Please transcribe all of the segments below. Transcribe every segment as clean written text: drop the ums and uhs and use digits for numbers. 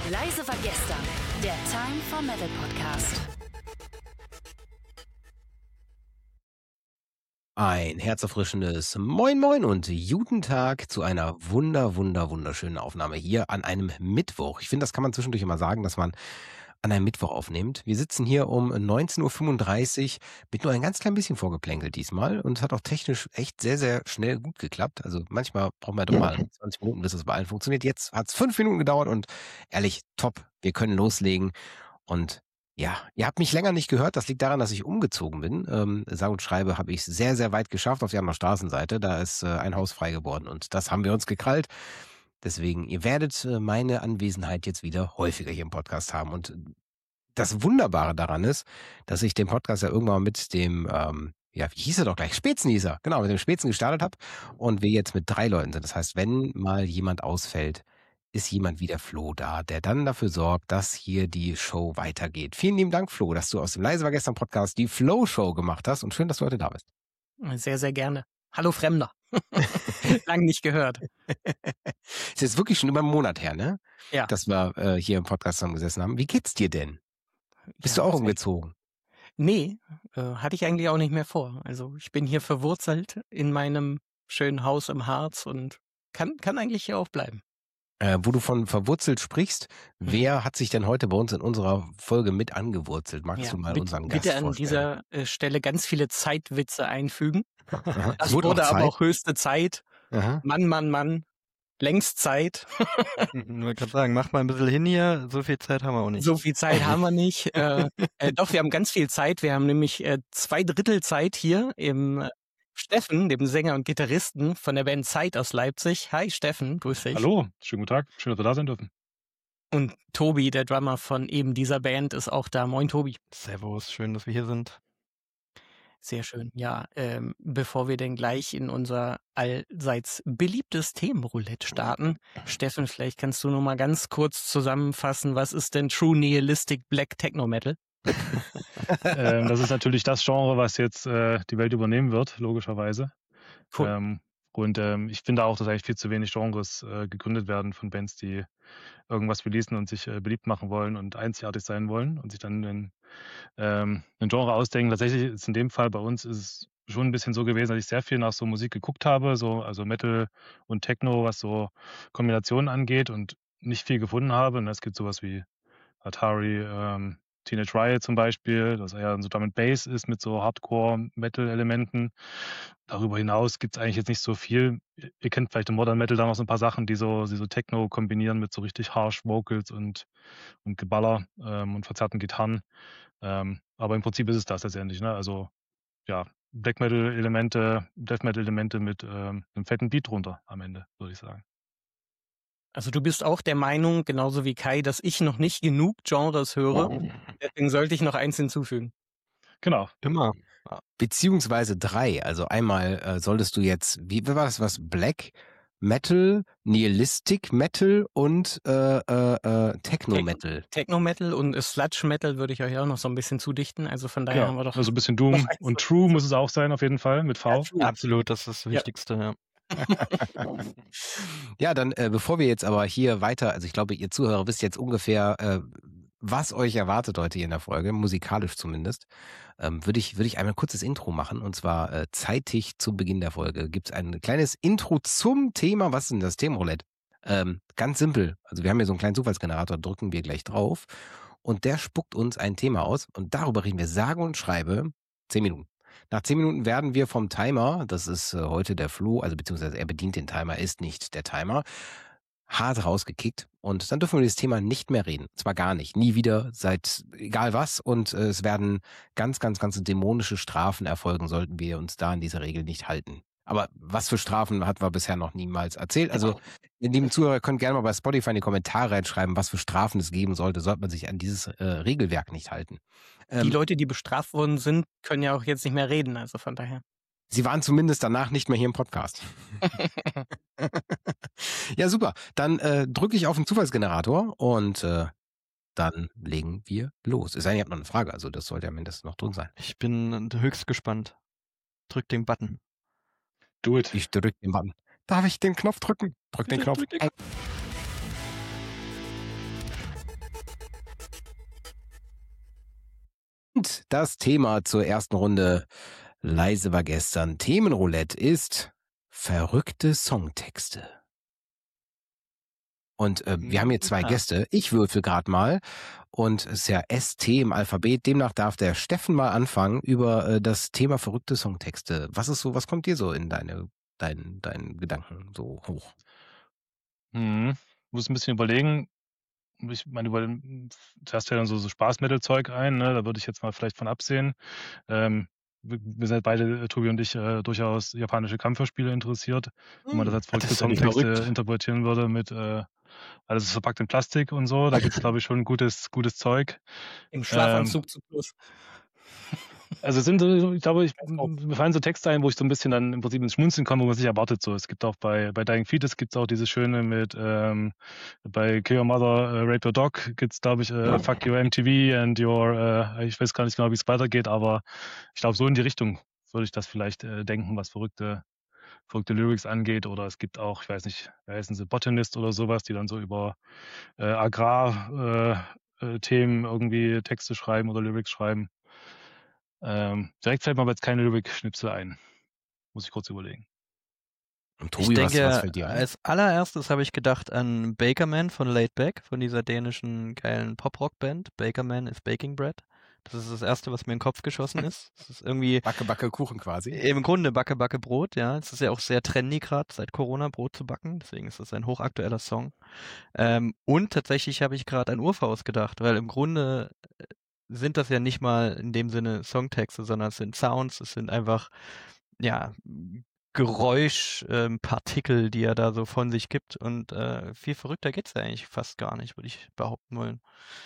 Leise war gestern, der Time for Metal Podcast. Ein herzerfrischendes Moin Moin und guten Tag zu einer wunderschönen Aufnahme hier an einem Mittwoch. Ich finde, das kann man zwischendurch immer sagen, dass man an einem Mittwoch aufnimmt. Wir sitzen hier um 19:35 Uhr mit nur ein ganz klein bisschen vorgeplänkelt diesmal und es hat auch technisch echt sehr schnell gut geklappt. Also manchmal braucht man doch mal 20 Minuten, bis es bei allen funktioniert. Jetzt hat es 5 Minuten gedauert und ehrlich, top, wir können loslegen. Und ja, ihr habt mich länger nicht gehört. Das liegt daran, dass ich umgezogen bin. Sage und schreibe, habe ich sehr weit geschafft auf die andere Straßenseite. Da ist ein Haus frei geworden und das haben wir uns gekrallt. Deswegen, ihr werdet meine Anwesenheit jetzt wieder häufiger hier im Podcast haben. Und das Wunderbare daran ist, dass ich den Podcast ja irgendwann mit dem, wie hieß er doch gleich? Spätzen hieß er. Genau, mit dem Spätzen gestartet habe und wir jetzt mit 3 Leuten sind. Das heißt, wenn mal jemand ausfällt, ist jemand wie der Flo da, der dann dafür sorgt, dass hier die Show weitergeht. Vielen lieben Dank, Flo, dass du aus dem Leise war gestern Podcast die Flow-Show gemacht hast und schön, dass du heute da bist. Sehr gerne. Hallo Fremder. Lang nicht gehört. Ist jetzt wirklich schon über einen Monat her, ne? Ja. Dass wir hier im Podcast zusammengesessen haben. Wie geht's dir denn? Bist du auch umgezogen? Nee, hatte ich eigentlich auch nicht mehr vor. Also ich bin hier verwurzelt in meinem schönen Haus im Harz und kann eigentlich hier auch bleiben. Wo du von verwurzelt sprichst, wer hat sich denn heute bei uns in unserer Folge mit angewurzelt? Magst du mal unseren Gast vorstellen? Bitte an dieser Stelle ganz viele Zeitwitze einfügen. Das wurde aber auch höchste Zeit. Aha. Mann. Längst Zeit. Ich wollte gerade sagen, mach mal ein bisschen hin hier. So viel Zeit haben wir auch nicht. So viel Zeit haben wir nicht. Doch, wir haben ganz viel Zeit. Wir haben nämlich 2/3 Zeit hier im Steffen, dem Sänger und Gitarristen von der Band Zeit aus Leipzig. Hi Steffen, grüß dich. Hallo, schönen guten Tag. Schön, dass wir da sein dürfen. Und Tobi, der Drummer von eben dieser Band, ist auch da. Moin Tobi. Servus, schön, dass wir hier sind. Sehr schön. Ja, bevor wir denn gleich in unser allseits beliebtes Themenroulette starten, Steffen, vielleicht kannst du noch mal ganz kurz zusammenfassen, was ist denn True Nihilistic Black Techno Metal? Das ist natürlich das Genre, was jetzt die Welt übernehmen wird, logischerweise. Cool. Ich finde auch, dass eigentlich viel zu wenig Genres gegründet werden von Bands, die irgendwas releasen und sich beliebt machen wollen und einzigartig sein wollen und sich dann ein Genre ausdenken. Tatsächlich ist in dem Fall bei uns ist es schon ein bisschen so gewesen, dass ich sehr viel nach so Musik geguckt habe, also Metal und Techno, was so Kombinationen angeht und nicht viel gefunden habe. Und es gibt sowas wie Atari, Teenage Riot zum Beispiel, das eher so Drum and Bass ist mit so Hardcore-Metal-Elementen. Darüber hinaus gibt es eigentlich jetzt nicht so viel. Ihr kennt vielleicht im Modern Metal da noch so ein paar Sachen, die so Techno kombinieren mit so richtig harsh Vocals und Geballer und verzerrten Gitarren. Aber im Prinzip ist es das letztendlich, ne? Also ja, Black Metal-Elemente, Death Metal-Elemente mit einem fetten Beat drunter am Ende, würde ich sagen. Also du bist auch der Meinung, genauso wie Kai, dass ich noch nicht genug Genres höre. Deswegen sollte ich noch eins hinzufügen. Genau. Immer. Beziehungsweise 3. Also einmal solltest du jetzt, wie war das was? Black Metal, Nihilistic Metal und Techno Metal. Techno Metal und Sludge Metal würde ich euch auch noch so ein bisschen zudichten. Also von daher haben wir doch. Also ein bisschen Doom und True muss es auch sein, auf jeden Fall, mit V. Ja, absolut, das ist das Wichtigste, ja. Ja, dann bevor wir jetzt aber hier weiter, also ich glaube, ihr Zuhörer wisst jetzt ungefähr, was euch erwartet heute hier in der Folge, musikalisch zumindest, würde ich einmal ein kurzes Intro machen und zwar zeitig zum Beginn der Folge gibt es ein kleines Intro zum Thema, was ist denn das Themenroulette? Ganz simpel, also wir haben hier so einen kleinen Zufallsgenerator, drücken wir gleich drauf und der spuckt uns ein Thema aus und darüber reden wir sage und schreibe 10 Minuten. Nach 10 Minuten werden wir vom Timer, das ist heute der Flo, also beziehungsweise er bedient den Timer, ist nicht der Timer, hart rausgekickt und dann dürfen wir über das Thema nicht mehr reden. Zwar gar nicht, nie wieder, seit egal was und es werden ganz dämonische Strafen erfolgen, sollten wir uns da an diese Regel nicht halten. Aber was für Strafen hat wir bisher noch niemals erzählt? Also, ihr lieben Zuhörer könnt gerne mal bei Spotify in die Kommentare reinschreiben, was für Strafen es geben sollte man sich an dieses Regelwerk nicht halten. Die Leute, die bestraft worden sind, können ja auch jetzt nicht mehr reden, also von daher. Sie waren zumindest danach nicht mehr hier im Podcast. Ja, super. Dann drücke ich auf den Zufallsgenerator und dann legen wir los. Es sei denn, ihr habt noch eine Frage, also das sollte ja mindestens noch drin sein. Ich bin höchst gespannt. Drück den Button. Do it. Ich drücke den Button. Darf ich den Knopf drücken? Drück den Knopf. Und das Thema zur ersten Runde Leise war gestern Themenroulette ist verrückte Songtexte. Und wir haben hier zwei Gäste. Ich würfel gerade mal. Und es ist ja ST im Alphabet. Demnach darf der Steffen mal anfangen über das Thema verrückte Songtexte. Was kommt dir so in deinen Gedanken so hoch? Muss ein bisschen überlegen. Ich meine, zuerst fällt dann so Spaß-Metal-Zeug ein, ne? Da würde ich jetzt mal vielleicht von absehen. Wir sind beide, Tobi und ich, durchaus japanische Kampfhörspiele interessiert. Wenn man das als verrückte Songtexte interpretieren würde mit alles ist verpackt in Plastik und so, da gibt's, glaube ich, schon gutes Zeug. Im Schlafanzug zu Plus. Also mir fallen so Texte ein, wo ich so ein bisschen dann im Prinzip ins Schmunzeln komme, wo man sich erwartet. So, es gibt auch bei Dying Fetus gibt's auch dieses schöne mit bei Kill Your Mother, Rape Your Dog gibt's, glaube ich, Fuck Your MTV and Your ich weiß gar nicht genau, wie es weitergeht, aber ich glaube, so in die Richtung würde ich das vielleicht denken, was verrückte Lyrics angeht. Oder es gibt auch, ich weiß nicht, wie heißen sie, Botanist oder sowas, die dann so über Agrar Themen irgendwie Texte schreiben oder Lyrics schreiben. Direkt fällt mir aber jetzt keine Lyric-Schnipsel ein. Muss ich kurz überlegen. Und Tobi, ich was denke, fällt dir ein? als allererstes habe ich gedacht an Bakerman von Laid Back, von dieser dänischen geilen Pop-Rock-Band. Bakerman is Baking Bread. Das ist das Erste, was mir in den Kopf geschossen ist. Das ist irgendwie Backe Kuchen quasi. im Grunde Backe Brot, ja. Es ist ja auch sehr trendy gerade seit Corona, Brot zu backen. Deswegen ist das ein hochaktueller Song. Und tatsächlich habe ich gerade an Urfaust gedacht, weil im Grunde sind das ja nicht mal in dem Sinne Songtexte, sondern es sind Sounds, es sind einfach, ja, Geräuschpartikel, die er da so von sich gibt. Und viel verrückter geht's ja eigentlich fast gar nicht, würde ich behaupten wollen.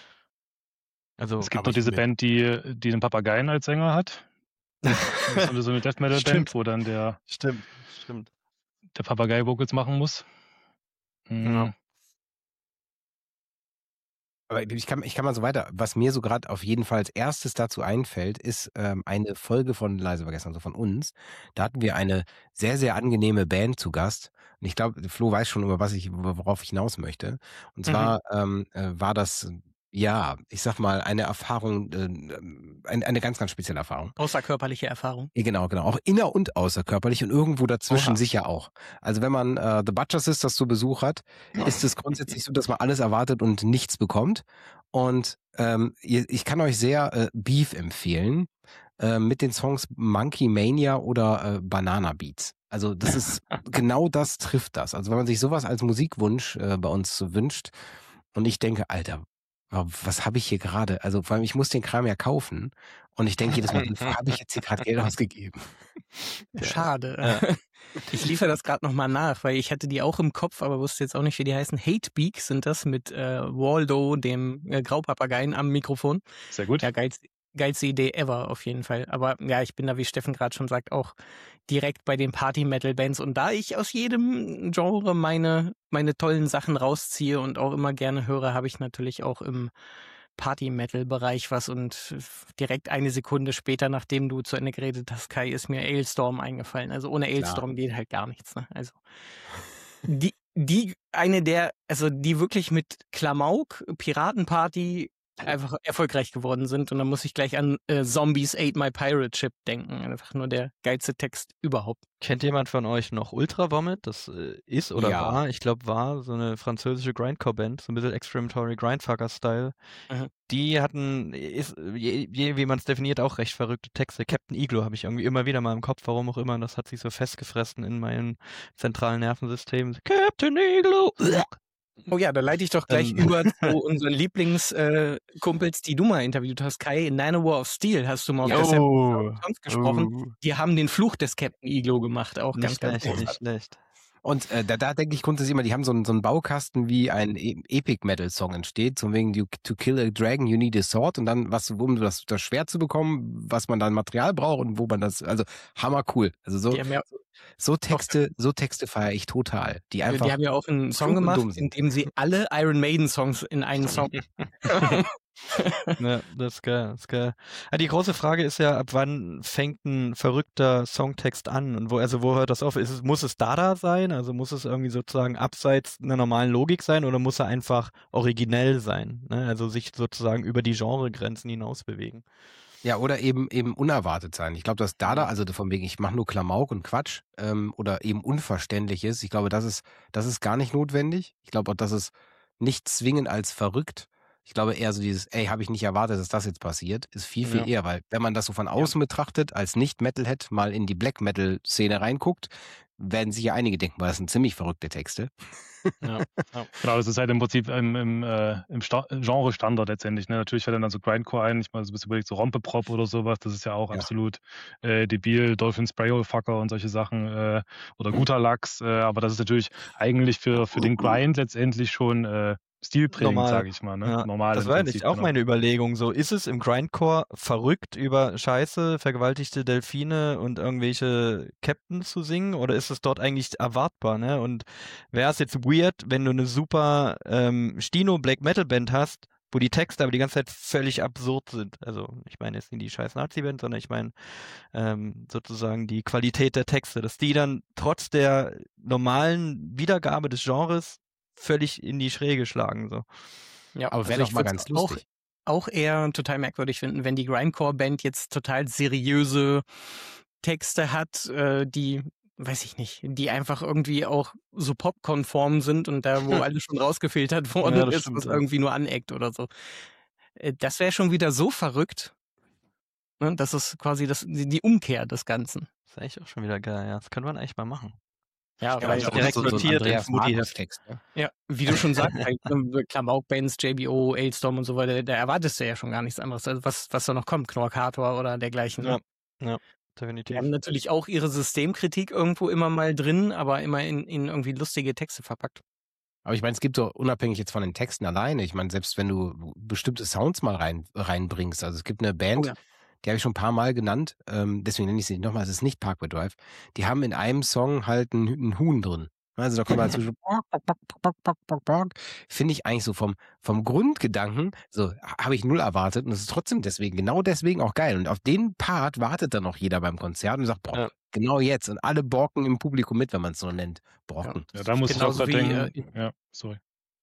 Also, es gibt doch diese Band, die einen Papageien als Sänger hat. Das ist so eine Death Metal Band, wo dann der Papagei Vocals machen muss. Ja. Aber ich kann mal so weiter. Was mir so gerade auf jeden Fall als erstes dazu einfällt, ist eine Folge von Leise war gestern, also von uns. Da hatten wir eine sehr, sehr angenehme Band zu Gast. Und ich glaube, Flo weiß schon, worauf ich hinaus möchte. Und zwar war das, ja, ich sag mal, eine Erfahrung, eine ganz, ganz spezielle Erfahrung. Außerkörperliche Erfahrung. Genau. Auch inner- und außerkörperlich und irgendwo dazwischen sicher auch. Also wenn man The Butcher Sisters zu Besuch hat, ist es grundsätzlich so, dass man alles erwartet und nichts bekommt. Und ich kann euch sehr Beef empfehlen mit den Songs Monkey Mania oder Banana Beats. Also das ist genau das trifft das. Also wenn man sich sowas als Musikwunsch bei uns wünscht und ich denke, Alter, was habe ich hier gerade? Also vor allem, ich muss den Kram ja kaufen und ich denke jedes Mal, wofür habe ich jetzt hier gerade Geld ausgegeben? Schade. Ja. Ich liefere das gerade nochmal nach, weil ich hatte die auch im Kopf, aber wusste jetzt auch nicht, wie die heißen. Hatebeak sind das mit Waldo, dem Graupapageien am Mikrofon. Sehr gut. Ja, geilste Idee ever auf jeden Fall. Aber ja, ich bin da, wie Steffen gerade schon sagt, auch direkt bei den Party-Metal-Bands. Und da ich aus jedem Genre meine tollen Sachen rausziehe und auch immer gerne höre, habe ich natürlich auch im Party-Metal-Bereich was. Und direkt eine Sekunde später, nachdem du zu Ende geredet hast, Kai, ist mir Ailstorm eingefallen. Also ohne Ailstorm geht halt gar nichts. Ne? Also die wirklich mit Klamauk, Piratenparty einfach erfolgreich geworden sind. Und dann muss ich gleich an Zombies Ate My Pirate Ship denken. Einfach nur der geilste Text überhaupt. Kennt jemand von euch noch Ultra Vomit? Das ist oder war, ich glaube, war so eine französische Grindcore-Band, so ein bisschen Experimentory Grindfucker-Style. Die hatten, wie man es definiert, auch recht verrückte Texte. Captain Igloo habe ich irgendwie immer wieder mal im Kopf, warum auch immer. Das hat sich so festgefressen in meinem zentralen Nervensystem. Captain Igloo! Oh ja, da leite ich doch gleich über zu unseren Lieblingskumpels, die du mal interviewt hast. Kai, Nanowar of Steel hast du mal auf der Songs gesprochen. Die haben den Fluch des Captain Igloo gemacht, auch nicht ganz schlecht. Und da denke ich grundsätzlich immer, die haben so einen Baukasten, wie ein Epic-Metal-Song entsteht, so wegen To kill a dragon, you need a sword und dann, um das Schwert zu bekommen, was man dann Material braucht und wo man das, also hammer cool. Also so Texte feiere ich total. Die haben ja auch einen Song gemacht, in dem sie alle Iron Maiden-Songs in einen Song. Ja, das ist geil. Die große Frage ist ja, ab wann fängt ein verrückter Songtext an? Und wo hört das auf? Muss es Dada sein? Also muss es irgendwie sozusagen abseits einer normalen Logik sein oder muss er einfach originell sein? Ne? Also sich sozusagen über die Genregrenzen hinaus bewegen? Ja, oder eben unerwartet sein. Ich glaube, dass Dada, also von wegen, ich mache nur Klamauk und Quatsch, oder eben unverständlich ist, ich glaube, das ist gar nicht notwendig. Ich glaube auch, dass es nicht zwingend als verrückt. Ich glaube eher so dieses, ey, habe ich nicht erwartet, dass das jetzt passiert, ist viel, viel eher, weil wenn man das so von außen betrachtet, als Nicht-Metalhead mal in die Black-Metal-Szene reinguckt, werden sich ja einige denken, weil das sind ziemlich verrückte Texte. Ja. Genau, das ist halt im Prinzip im Genre-Standard letztendlich. Ne? Natürlich fällt dann so Grindcore ein, ich meine, so ein bisschen überlegt, so Rompeprop oder sowas, das ist ja auch absolut debil, Dolphin Sprayo Fucker und solche Sachen oder guter Lachs, aber das ist natürlich eigentlich für den Grind letztendlich schon stilprägend, sage ich mal. Ne? Ja. Normal. Das war eigentlich auch meine Überlegung. So, ist es im Grindcore verrückt, über Scheiße, vergewaltigte Delfine und irgendwelche Captains zu singen? Oder ist es dort eigentlich erwartbar? Ne? Und wäre es jetzt weird, wenn du eine super Stino-Black-Metal-Band hast, wo die Texte aber die ganze Zeit völlig absurd sind? Also, ich meine jetzt nicht die scheiß Nazi-Band, sondern ich meine sozusagen die Qualität der Texte, dass die dann trotz der normalen Wiedergabe des Genres völlig in die Schräge schlagen. So. Ja, aber wäre doch mal ganz lustig. Auch eher total merkwürdig finden, wenn die Grindcore-Band jetzt total seriöse Texte hat, die, weiß ich nicht, die einfach irgendwie auch so popkonform sind und da, wo alles schon rausgefiltert worden ist, was irgendwie nur aneckt oder so. Das wäre schon wieder so verrückt. Ne? Das ist quasi die Umkehr des Ganzen. Das ist eigentlich auch schon wieder geil, ja. Das könnte man eigentlich mal machen. Ja, Ja, weil ich direkt so notiert Andreas ins Mutti-Heft. Text. Ne? Ja, wie du schon sagst, bei Klamauk-Bands, JBO, Ailstorm und so weiter, da erwartest du ja schon gar nichts anderes, also was da noch kommt, Knorkator oder dergleichen. Ja, definitiv. Die haben natürlich auch ihre Systemkritik irgendwo immer mal drin, aber immer in irgendwie lustige Texte verpackt. Aber ich meine, es gibt so, unabhängig jetzt von den Texten alleine, ich meine, selbst wenn du bestimmte Sounds mal reinbringst, also es gibt eine Band, die habe ich schon ein paar Mal genannt, deswegen nenne ich sie nochmal, es ist nicht Parkway Drive, die haben in einem Song halt ein Huhn drin. Also da kommt halt zwischen finde ich eigentlich so vom Grundgedanken, so habe ich null erwartet und es ist trotzdem genau deswegen auch geil. Und auf den Part wartet dann auch jeder beim Konzert und sagt, boah, genau jetzt. Und alle borken im Publikum mit, wenn man es so nennt. Borken. Ja, da muss ich auch denken. Sorry.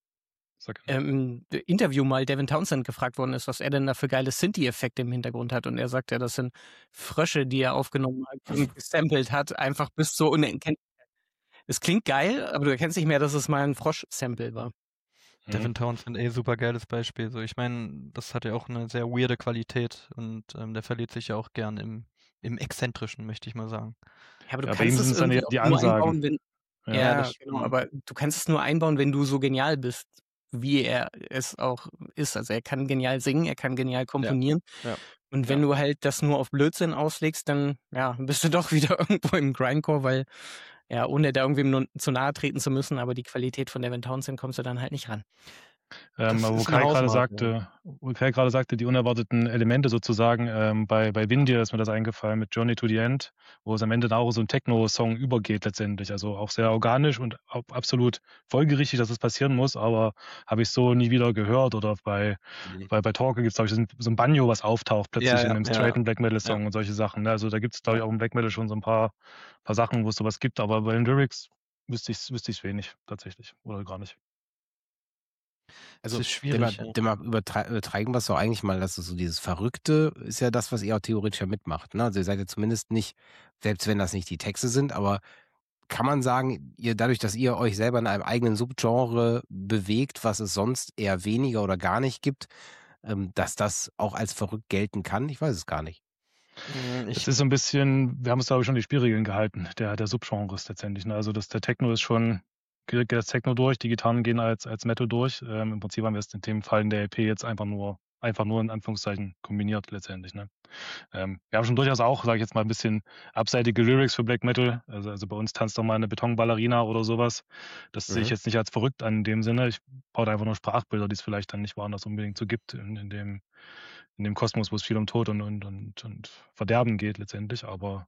Interview mal Devin Townsend gefragt worden ist, was er denn da für geile Synthi-Effekte im Hintergrund hat. Und er sagt ja, das sind Frösche, die er aufgenommen hat und gesampelt hat, einfach bis zur Unendlichkeit. Es klingt geil, aber du erkennst nicht mehr, dass es mal ein Frosch-Sample war. Devin Townsend, super geiles Beispiel. So, ich meine, das hat ja auch eine sehr weirde Qualität und der verliert sich ja auch gern im Exzentrischen, möchte ich mal sagen. Ja, aber du kannst es irgendwie die nur Ansagen. einbauen, genau, aber du kannst es nur einbauen, wenn du so genial bist, wie er es auch ist. Also er kann genial singen, er kann genial komponieren. Ja. Und wenn du halt das nur auf Blödsinn auslegst, dann bist du doch wieder irgendwo im Grindcore, weil ohne da irgendwie nur zu nahe treten zu müssen, aber die Qualität von Devin Townsend kommst du dann halt nicht ran. Wo Kai gerade sagte, die unerwarteten Elemente sozusagen, bei Windir ist mir das eingefallen mit Journey to the End, wo es am Ende auch so ein Techno-Song übergeht letztendlich, also auch sehr organisch und absolut folgerichtig, dass es passieren muss, aber habe ich so nie wieder gehört. Oder bei Torque gibt es, glaube ich, so ein Banjo, was auftaucht plötzlich in einem straighten Black Metal Song und solche Sachen. Ne? Also da gibt es, glaube ich, auch im Black Metal schon so ein paar Sachen, wo es sowas gibt, aber bei den Lyrics wüsste ich wenig tatsächlich oder gar nicht. Also, das ist schwierig. Übertreiben wir es doch eigentlich mal, dass so dieses Verrückte ist ja das, was ihr auch theoretisch ja mitmacht. Ne? Also ihr seid ja zumindest nicht, selbst wenn das nicht die Texte sind, aber kann man sagen, dadurch, dass ihr euch selber in einem eigenen Subgenre bewegt, was es sonst eher weniger oder gar nicht gibt, dass das auch als verrückt gelten kann? Ich weiß es gar nicht. Es ist so ein bisschen, wir haben uns, glaube ich, schon die Spielregeln gehalten, der Subgenres letztendlich. Ne? Also der Techno ist schon, geht das Techno durch, die Gitarren gehen als Metal durch. Im Prinzip haben wir es in dem Fall in der EP jetzt einfach nur in Anführungszeichen kombiniert letztendlich. Ne? Wir haben schon durchaus auch, sage ich jetzt mal, ein bisschen abseitige Lyrics für Black Metal. Also bei uns tanzt doch mal eine Betonballerina oder sowas. Das sehe ich jetzt nicht als verrückt an in dem Sinne. Ich baue einfach nur Sprachbilder, die es vielleicht dann nicht woanders unbedingt so gibt in dem Kosmos, wo es viel um Tod und Verderben geht letztendlich. Aber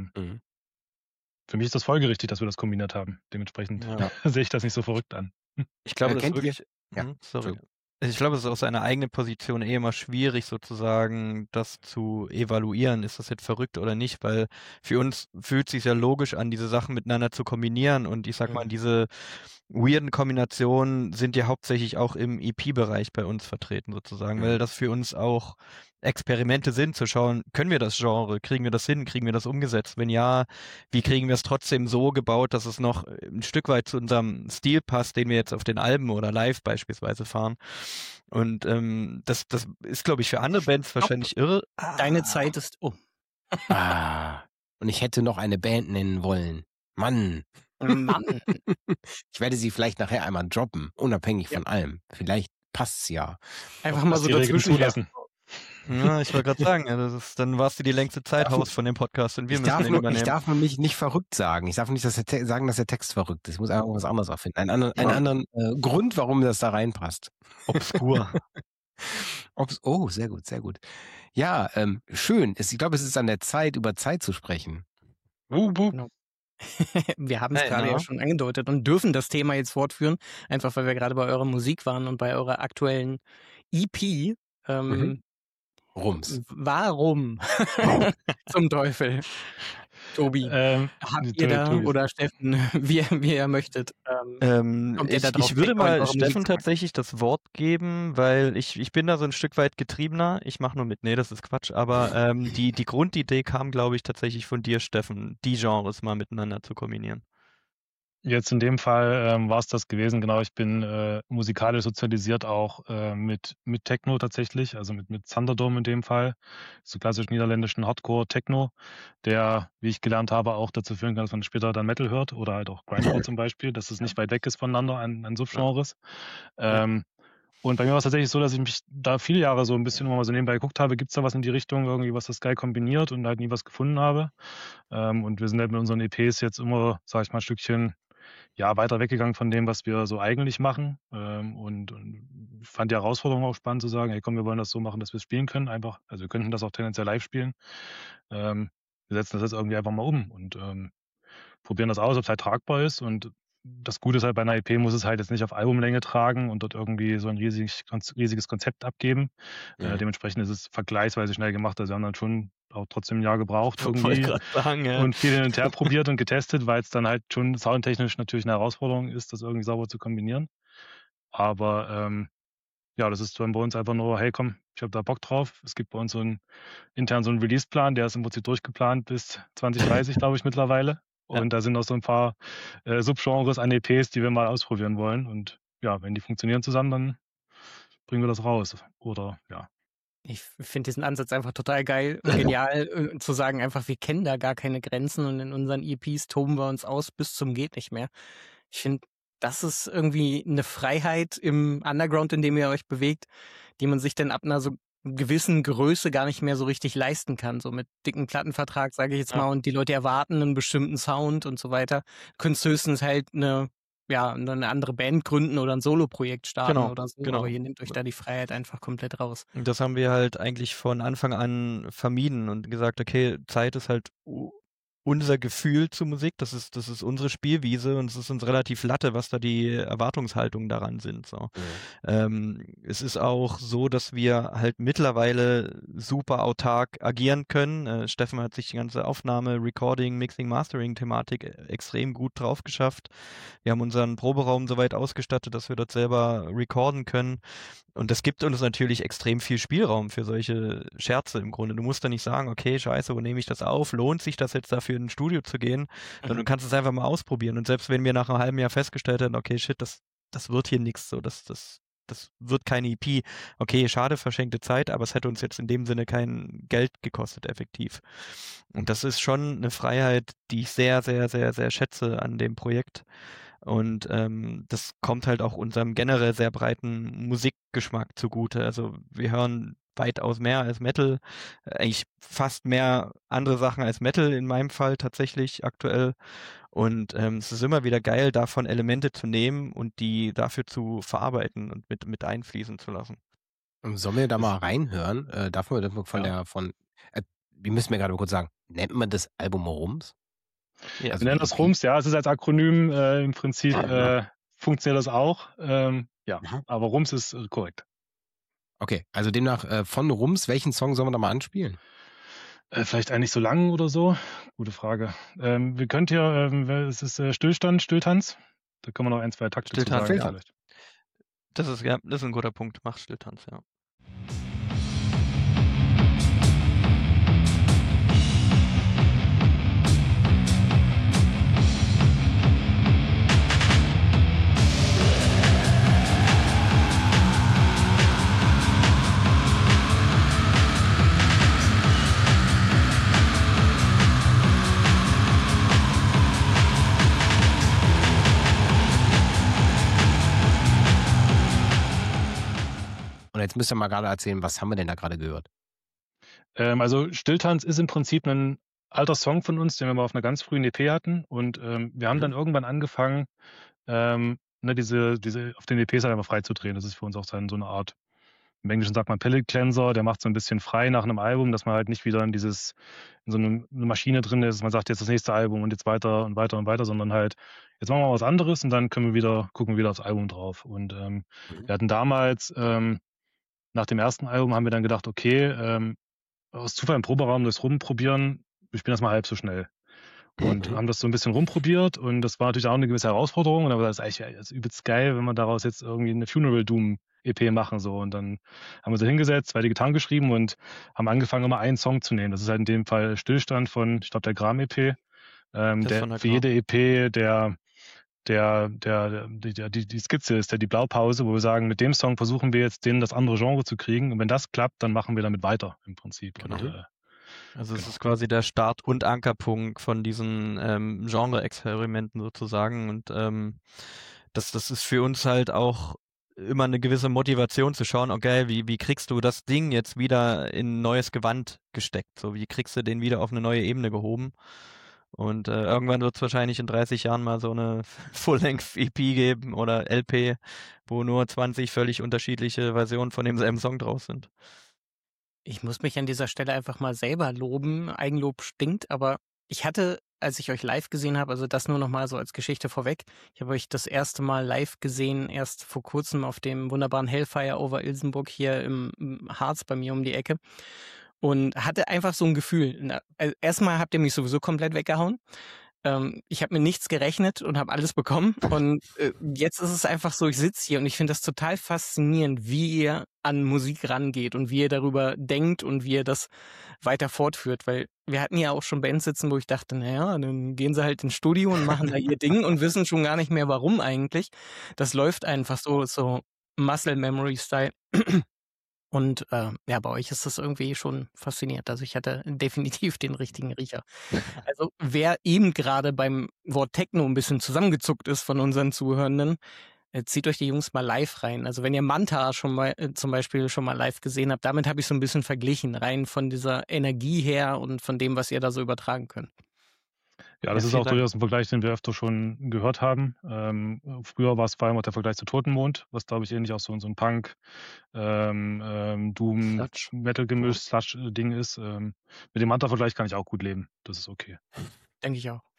für mich ist das folgerichtig, dass wir das kombiniert haben. Dementsprechend sehe ich das nicht so verrückt an. Ich glaube, das ist wirklich. Sorry. Ich glaube, es ist aus einer eigenen Position immer schwierig, sozusagen das zu evaluieren. Ist das jetzt verrückt oder nicht? Weil für uns fühlt es sich ja logisch an, diese Sachen miteinander zu kombinieren. Und ich sag mal, diese weirden Kombinationen sind ja hauptsächlich auch im EP-Bereich bei uns vertreten, sozusagen, weil das für uns auch Experimente sind, zu schauen, können wir das Genre, kriegen wir das hin, kriegen wir das umgesetzt? Wenn ja, wie kriegen wir es trotzdem so gebaut, dass es noch ein Stück weit zu unserem Stil passt, den wir jetzt auf den Alben oder live beispielsweise fahren. Und das ist, glaube ich, für andere Bands wahrscheinlich irre. Deine Zeit ist um. Und ich hätte noch eine Band nennen wollen. Mann. Ich werde sie vielleicht nachher einmal droppen, unabhängig von allem. Vielleicht passt's ja. Einfach mal so dazwischen lassen. Ja, ich wollte gerade sagen, dann warst du die längste Zeit raus von dem Podcast und wir müssen den übernehmen. Ich darf mich nicht verrückt sagen. Ich darf nicht sagen, dass der Text verrückt ist. Ich muss einfach was anderes erfinden. Einen anderen Grund, warum das da reinpasst. Obskur. Oh, sehr gut, sehr gut. Ja, schön. Ich glaube, es ist an der Zeit, über Zeit zu sprechen. Genau. Wir haben es gerade ja schon angedeutet und dürfen das Thema jetzt fortführen, einfach weil wir gerade bei eurer Musik waren und bei eurer aktuellen EP. Rums. Warum? Zum Teufel. Tobi, habt ihr da oder Steffen, wie ihr möchtet? Ich würde mal Steffen tatsächlich das Wort geben, weil ich bin da so ein Stück weit getriebener. Ich mache nur mit, nee, das ist Quatsch, aber die Grundidee kam, glaube ich, tatsächlich von dir, Steffen, die Genres mal miteinander zu kombinieren. Jetzt in dem Fall war es das gewesen, genau. Ich bin musikalisch sozialisiert auch mit Techno tatsächlich, also mit Thunderdome in dem Fall, so klassisch niederländischen Hardcore-Techno, der, wie ich gelernt habe, auch dazu führen kann, dass man später dann Metal hört oder halt auch Grindcore zum Beispiel, dass es nicht weit weg ist voneinander an Subgenres. Und bei mir war es tatsächlich so, dass ich mich da viele Jahre so ein bisschen mal so nebenbei geguckt habe, gibt es da was in die Richtung, irgendwie was das geil kombiniert und halt nie was gefunden habe. Und wir sind halt mit unseren EPs jetzt immer, sag ich mal, ein Stückchen weiter weggegangen von dem, was wir so eigentlich machen. Und fand die Herausforderung auch spannend zu sagen, hey komm, wir wollen das so machen, dass wir es spielen können. Einfach, also wir könnten das auch tendenziell live spielen. Wir setzen das jetzt irgendwie einfach mal um und probieren das aus, ob es halt tragbar ist. Und das Gute ist halt, bei einer EP muss es halt jetzt nicht auf Albumlänge tragen und dort irgendwie so ein riesiges Konzept abgeben. Dementsprechend ist es vergleichsweise schnell gemacht. Also wir haben dann schon auch trotzdem ein Jahr gebraucht irgendwie und viel hin und her probiert und getestet, weil es dann halt schon soundtechnisch natürlich eine Herausforderung ist, das irgendwie sauber zu kombinieren. Aber das ist dann bei uns einfach nur, hey komm, ich habe da Bock drauf. Es gibt bei uns intern so einen Release-Plan, der ist im Prinzip durchgeplant bis 2030, glaube ich, mittlerweile. Und da sind noch so ein paar Subgenres an EPs, die wir mal ausprobieren wollen. Und ja, wenn die funktionieren zusammen, dann bringen wir das raus. Oder ja. Ich finde diesen Ansatz einfach total geil und genial, zu sagen einfach, wir kennen da gar keine Grenzen und in unseren EPs toben wir uns aus bis zum geht nicht mehr. Ich finde, das ist irgendwie eine Freiheit im Underground, in dem ihr euch bewegt, die man sich dann ab einer so gewissen Größe gar nicht mehr so richtig leisten kann. So mit dicken Plattenvertrag, sage ich jetzt mal, und die Leute erwarten einen bestimmten Sound und so weiter. Du könntest höchstens halt eine andere Band gründen oder ein Solo-Projekt starten oder so. Aber ihr nehmt euch da die Freiheit einfach komplett raus. Das haben wir halt eigentlich von Anfang an vermieden und gesagt, okay, Zeit ist halt unser Gefühl zu Musik, das ist unsere Spielwiese und es ist uns relativ Latte, was da die Erwartungshaltungen daran sind. So. Es ist auch so, dass wir halt mittlerweile super autark agieren können. Steffen hat sich die ganze Aufnahme, Recording, Mixing, Mastering-Thematik extrem gut drauf geschafft. Wir haben unseren Proberaum so weit ausgestattet, dass wir dort selber recorden können. Und das gibt uns natürlich extrem viel Spielraum für solche Scherze im Grunde. Du musst da nicht sagen, okay, scheiße, wo nehme ich das auf? Lohnt sich das jetzt dafür in ein Studio zu gehen? Sondern du kannst es einfach mal ausprobieren. Und selbst wenn wir nach einem halben Jahr festgestellt hätten, okay, shit, das wird hier nichts, so, das wird keine EP. Okay, schade, verschenkte Zeit, aber es hätte uns jetzt in dem Sinne kein Geld gekostet, effektiv. Und das ist schon eine Freiheit, die ich sehr, sehr, sehr, sehr schätze an dem Projekt. Und das kommt halt auch unserem generell sehr breiten Musikgeschmack zugute. Also wir hören weitaus mehr als Metal, eigentlich fast mehr andere Sachen als Metal in meinem Fall tatsächlich aktuell. Und es ist immer wieder geil, davon Elemente zu nehmen und die dafür zu verarbeiten und mit einfließen zu lassen. Sollen wir da mal reinhören? Wir müssen mir gerade kurz sagen, nennt man das Album Rums? Ja, wir nennen das Rums, ja. Es ist als Akronym im Prinzip funktioniert das auch. Aber Rums ist korrekt. Okay, also demnach von Rums, welchen Song sollen wir da mal anspielen? Vielleicht eigentlich so lang oder so? Gute Frage. Wir können hier, es ist Stilltanz. Da können wir noch 1, 2 Takte zu sagen. Stilltanz. Das ist ein guter Punkt. Mach Stilltanz, ja. jetzt müsst ihr mal gerade erzählen, was haben wir denn da gerade gehört? Also Stilltanz ist im Prinzip ein alter Song von uns, den wir mal auf einer ganz frühen EP hatten. Und wir haben dann irgendwann angefangen, diese auf den EPs halt einfach freizudrehen. Das ist für uns auch dann so eine Art, im Englischen sagt man Palette Cleanser, der macht so ein bisschen frei nach einem Album, dass man halt nicht wieder in so eine Maschine drin ist, man sagt jetzt das nächste Album und jetzt weiter und weiter und weiter, sondern halt, jetzt machen wir was anderes und dann gucken wir wieder aufs Album drauf. Und wir hatten damals, nach dem ersten Album haben wir dann gedacht, okay, aus Zufall im Proberaum das Rumprobieren, wir spielen das mal halb so schnell. Und haben das so ein bisschen rumprobiert und das war natürlich auch eine gewisse Herausforderung. Und dann war das eigentlich das ist übelst geil, wenn wir daraus jetzt irgendwie eine Funeral Doom EP machen. So. Und dann haben wir so hingesetzt, 2 Gitarren geschrieben und haben angefangen, immer einen Song zu nehmen. Das ist halt in dem Fall Stillstand von, ich glaube, der Gram EP. Der für jede EP die Skizze ist, die Blaupause, wo wir sagen, mit dem Song versuchen wir jetzt das andere Genre zu kriegen. Und wenn das klappt, dann machen wir damit weiter im Prinzip. Genau. Und, also es ist quasi der Start- und Ankerpunkt von diesen Genre-Experimenten sozusagen. Und das ist für uns halt auch immer eine gewisse Motivation zu schauen, okay, wie kriegst du das Ding jetzt wieder in ein neues Gewand gesteckt? So, wie kriegst du den wieder auf eine neue Ebene gehoben? Und irgendwann wird es wahrscheinlich in 30 Jahren mal so eine Full-Length-EP geben oder LP, wo nur 20 völlig unterschiedliche Versionen von demselben Song draus sind. Ich muss mich an dieser Stelle einfach mal selber loben. Eigenlob stinkt, aber ich hatte, als ich euch live gesehen habe, also das nur noch mal so als Geschichte vorweg, ich habe euch das erste Mal live gesehen, erst vor kurzem auf dem wunderbaren Hellfire over Ilsenburg hier im Harz bei mir um die Ecke und hatte einfach so ein Gefühl. Also erstmal habt ihr mich sowieso komplett weggehauen. Ich habe mit nichts gerechnet und habe alles bekommen. Und jetzt ist es einfach so, ich sitze hier und ich finde das total faszinierend, wie ihr an Musik rangeht und wie ihr darüber denkt und wie ihr das weiter fortführt. Weil wir hatten ja auch schon Bands sitzen, wo ich dachte, naja, dann gehen sie halt ins Studio und machen da ihr Ding und wissen schon gar nicht mehr, warum eigentlich. Das läuft einfach so Muscle Memory Style. Und ja, bei euch ist das irgendwie schon faszinierend. Also ich hatte definitiv den richtigen Riecher. Also wer eben gerade beim Wort Techno ein bisschen zusammengezuckt ist von unseren Zuhörenden, zieht euch die Jungs mal live rein. Also wenn ihr Manta schon mal zum Beispiel schon mal live gesehen habt, damit habe ich so ein bisschen verglichen, rein von dieser Energie her und von dem, was ihr da so übertragen könnt. Ja, das ist auch durchaus ein Vergleich, den wir öfter schon gehört haben. Früher war es vor allem auch der Vergleich zu Totenmond, was, glaube ich, ähnlich auch so ein Punk, Doom, Metal-Gemisch, Sludge-Ding ist. Mit dem Manta-Vergleich kann ich auch gut leben. Das ist okay. Denke ich auch.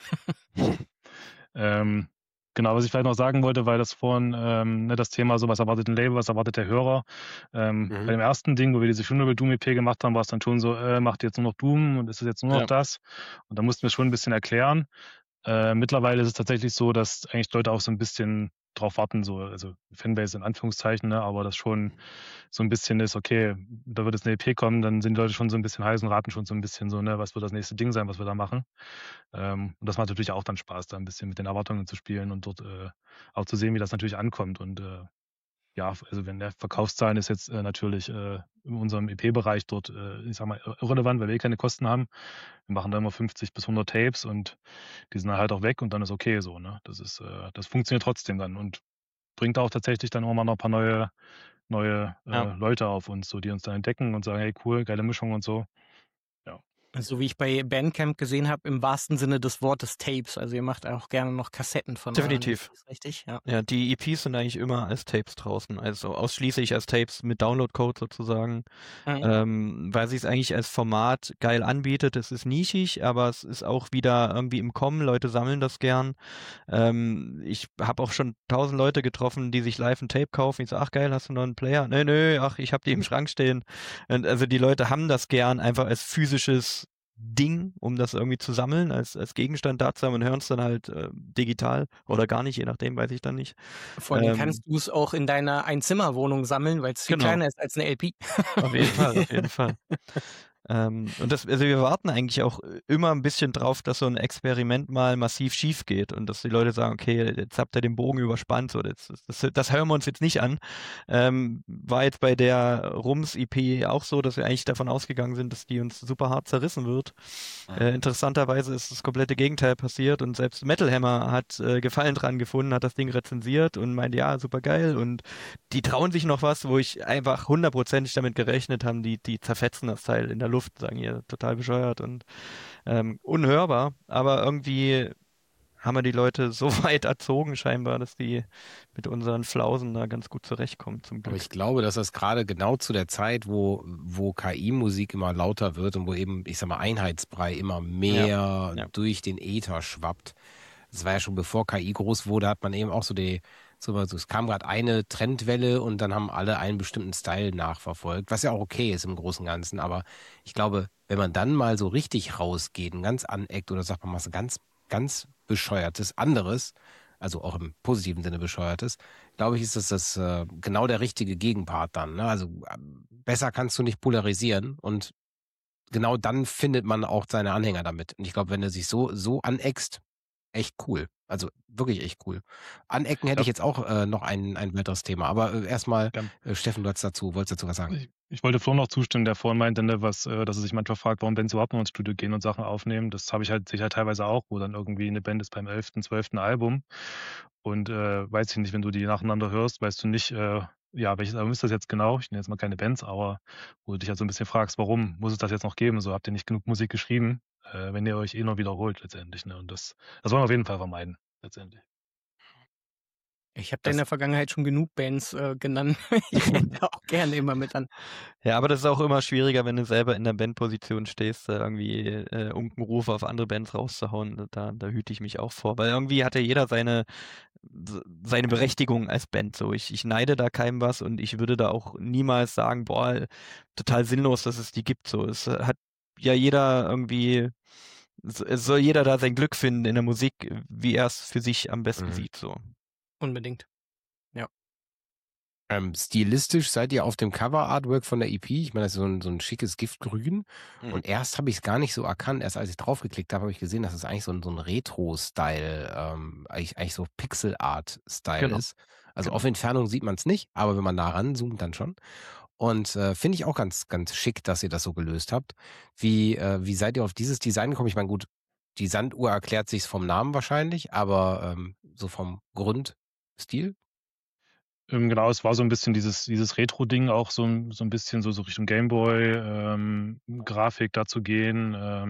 Genau, was ich vielleicht noch sagen wollte, weil das vorhin das Thema so, was erwartet ein Label, was erwartet der Hörer. Bei dem ersten Ding, wo wir diese Funeral Doom EP gemacht haben, war es dann schon so, macht ihr jetzt nur noch Doom und ist es jetzt nur noch das? Und da mussten wir schon ein bisschen erklären. Mittlerweile ist es tatsächlich so, dass eigentlich Leute auch so ein bisschen drauf warten, so, also Fanbase in Anführungszeichen, ne, aber das schon so ein bisschen ist, okay, da wird jetzt eine EP kommen, dann sind die Leute schon so ein bisschen heiß und raten schon so ein bisschen so, ne, was wird das nächste Ding sein, was wir da machen. Und das macht natürlich auch dann Spaß, da ein bisschen mit den Erwartungen zu spielen und dort auch zu sehen, wie das natürlich ankommt. Und ja, also wenn der Verkaufszahlen ist jetzt natürlich in unserem EP-Bereich dort, ich sag mal, irrelevant, weil wir keine Kosten haben. Wir machen da immer 50 bis 100 Tapes und die sind halt auch weg und dann ist okay so, ne? Das funktioniert trotzdem dann und bringt auch tatsächlich dann auch mal noch ein paar neue Leute auf uns, so, die uns dann entdecken und sagen, hey cool, geile Mischung und so. Ja. So wie ich bei Bandcamp gesehen habe, im wahrsten Sinne des Wortes Tapes. Also ihr macht auch gerne noch Kassetten von Definitiv. Ist richtig? Ja. Ja, die EPs sind eigentlich immer als Tapes draußen, also ausschließlich als Tapes mit Download-Code sozusagen, weil sie es eigentlich als Format geil anbietet. Es ist nischig, aber es ist auch wieder irgendwie im Kommen. Leute sammeln das gern. Ich habe auch schon 1000 Leute getroffen, die sich live ein Tape kaufen. Ich so, ach geil, hast du noch einen Player? Nö, ach, ich habe die im Schrank stehen. Und also die Leute haben das gern einfach als physisches Ding, um das irgendwie zu sammeln, als Gegenstand da zu haben und hören es dann halt digital oder gar nicht, je nachdem, weiß ich dann nicht. Vor allem kannst du es auch in deiner Einzimmerwohnung sammeln, weil es viel kleiner ist als eine LP. Auf jeden Fall, auf jeden Fall. Also wir warten eigentlich auch immer ein bisschen drauf, dass so ein Experiment mal massiv schief geht und dass die Leute sagen, okay, jetzt habt ihr den Bogen überspannt, so, das hören wir uns jetzt nicht an. War jetzt bei der Rums-EP auch so, dass wir eigentlich davon ausgegangen sind, dass die uns super hart zerrissen wird. Interessanterweise ist das komplette Gegenteil passiert und selbst Metal Hammer hat Gefallen dran gefunden, hat das Ding rezensiert und meinte, ja, super geil und die trauen sich noch was, wo ich einfach 100%ig damit gerechnet habe, die zerfetzen das Teil in der Luft, sagen hier total bescheuert und unhörbar, aber irgendwie haben wir die Leute so weit erzogen scheinbar, dass die mit unseren Flausen da ganz gut zurechtkommen, zum Glück. Aber ich glaube, dass das gerade genau zu der Zeit, wo KI-Musik immer lauter wird und wo eben, ich sag mal, Einheitsbrei immer mehr durch den Äther schwappt. Das war ja schon bevor KI groß wurde, hat man eben auch es kam gerade eine Trendwelle und dann haben alle einen bestimmten Style nachverfolgt, was ja auch okay ist im Großen und Ganzen. Aber ich glaube, wenn man dann mal so richtig rausgeht und ganz aneckt oder sagt man mal so ganz, ganz bescheuertes anderes, also auch im positiven Sinne bescheuertes, glaube ich, ist das genau der richtige Gegenpart dann. Ne? Also besser kannst du nicht polarisieren und genau dann findet man auch seine Anhänger damit. Und ich glaube, wenn du sich so aneckst, echt cool. Also wirklich echt cool. Anecken hätte ich jetzt auch noch ein weiteres Thema. Aber erstmal, Steffen, wolltest dazu was sagen? Ich wollte Flo noch zustimmen, der vorhin meinte, ne, dass er sich manchmal fragt, warum Bands überhaupt noch ins Studio gehen und Sachen aufnehmen. Das habe ich halt sicher teilweise auch, wo dann irgendwie eine Band ist beim 11., 12. Album und weiß ich nicht, wenn du die nacheinander hörst, weißt du nicht, welches Album ist das jetzt genau? Ich nenne jetzt mal keine Bands, aber wo du dich halt so ein bisschen fragst, warum muss es das jetzt noch geben? So, habt ihr nicht genug Musik geschrieben, wenn ihr euch nur wiederholt letztendlich. Ne? Und das wollen wir auf jeden Fall vermeiden, letztendlich. Ich habe da in der Vergangenheit schon genug Bands genannt. Ich nehme da auch gerne immer mit an. Ja, aber das ist auch immer schwieriger, wenn du selber in der Bandposition stehst, irgendwie Unkenrufe auf andere Bands rauszuhauen. Da hüte ich mich auch vor, weil irgendwie hat ja jeder seine Berechtigung als Band. So, ich neide da keinem was und ich würde da auch niemals sagen, boah, total sinnlos, dass es die gibt. So, es hat ja jeder irgendwie, es soll jeder da sein Glück finden in der Musik, wie er es für sich am besten sieht. So. Unbedingt. Ja. Stilistisch seid ihr auf dem Cover-Artwork von der EP. Ich meine, das ist so ein schickes Giftgrün. Und erst habe ich es gar nicht so erkannt. Erst als ich draufgeklickt habe, habe ich gesehen, dass es eigentlich so ein Retro-Style, eigentlich so Pixel-Art-Style ist. Also auf Entfernung sieht man es nicht, aber wenn man nah ranzoomt, dann schon. Und finde ich auch ganz, ganz schick, dass ihr das so gelöst habt. Wie seid ihr auf dieses Design gekommen? Ich meine, gut, die Sanduhr erklärt sich vom Namen wahrscheinlich, aber so vom Grundstil? Genau, es war so ein bisschen dieses Retro-Ding auch so ein bisschen so Richtung Gameboy, Grafik da zu gehen.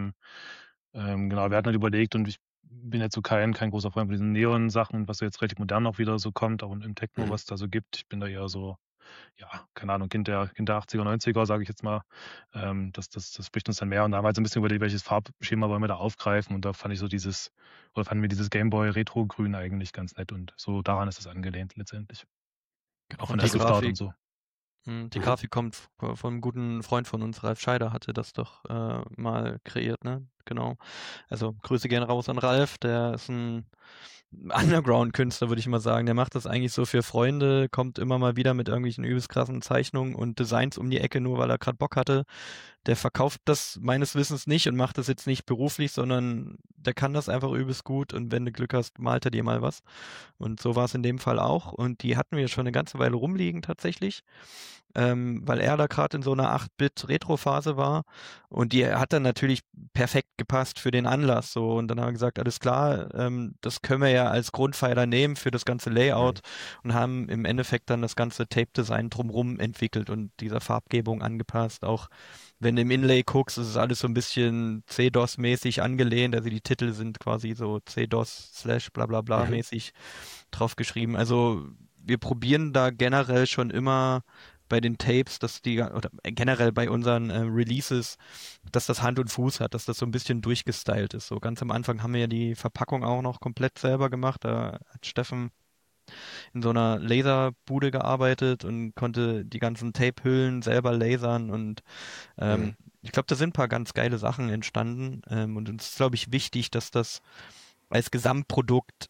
Genau, wir hatten halt überlegt und ich bin jetzt so kein großer Freund von diesen Neon-Sachen, was jetzt relativ modern auch wieder so kommt, auch im Techno, was da so gibt. Ich bin da eher so, ja, keine Ahnung, Kind der 80er, 90er, sage ich jetzt mal. Das spricht uns dann mehr. Und da haben wir halt so ein bisschen überlegt, welches Farbschema wollen wir da aufgreifen. Und da fanden wir dieses Gameboy Retro-Grün eigentlich ganz nett. Und so daran ist es angelehnt letztendlich. Auch von der Schriftart und so. Die Grafik kommt von einem guten Freund von uns, Ralf Scheider, hatte das doch mal kreiert, ne? Genau. Also Grüße gerne raus an Ralf, der ist ein Underground-Künstler, würde ich mal sagen. Der macht das eigentlich so für Freunde, kommt immer mal wieder mit irgendwelchen übelst krassen Zeichnungen und Designs um die Ecke, nur weil er gerade Bock hatte. Der verkauft das meines Wissens nicht und macht das jetzt nicht beruflich, sondern der kann das einfach übelst gut und wenn du Glück hast, malt er dir mal was. Und so war es in dem Fall auch. Und die hatten wir schon eine ganze Weile rumliegen tatsächlich, weil er da gerade in so einer 8-Bit-Retro-Phase war und die hat dann natürlich perfekt gepasst für den Anlass. So. Und dann haben wir gesagt, alles klar, das können wir ja als Grundpfeiler nehmen für das ganze Layout und haben im Endeffekt dann das ganze Tape-Design drumrum entwickelt und dieser Farbgebung angepasst. Auch wenn du im Inlay guckst, ist es alles so ein bisschen CDOS-mäßig angelehnt. Also die Titel sind quasi so CDOS/blablabla mäßig draufgeschrieben. Also wir probieren da generell schon immer bei den Tapes, oder generell bei unseren Releases, dass das Hand und Fuß hat, dass das so ein bisschen durchgestylt ist. So ganz am Anfang haben wir ja die Verpackung auch noch komplett selber gemacht. Da hat Steffen in so einer Laserbude gearbeitet und konnte die ganzen Tape-Hüllen selber lasern und ich glaube, da sind ein paar ganz geile Sachen entstanden und uns ist, glaube ich, wichtig, dass das als Gesamtprodukt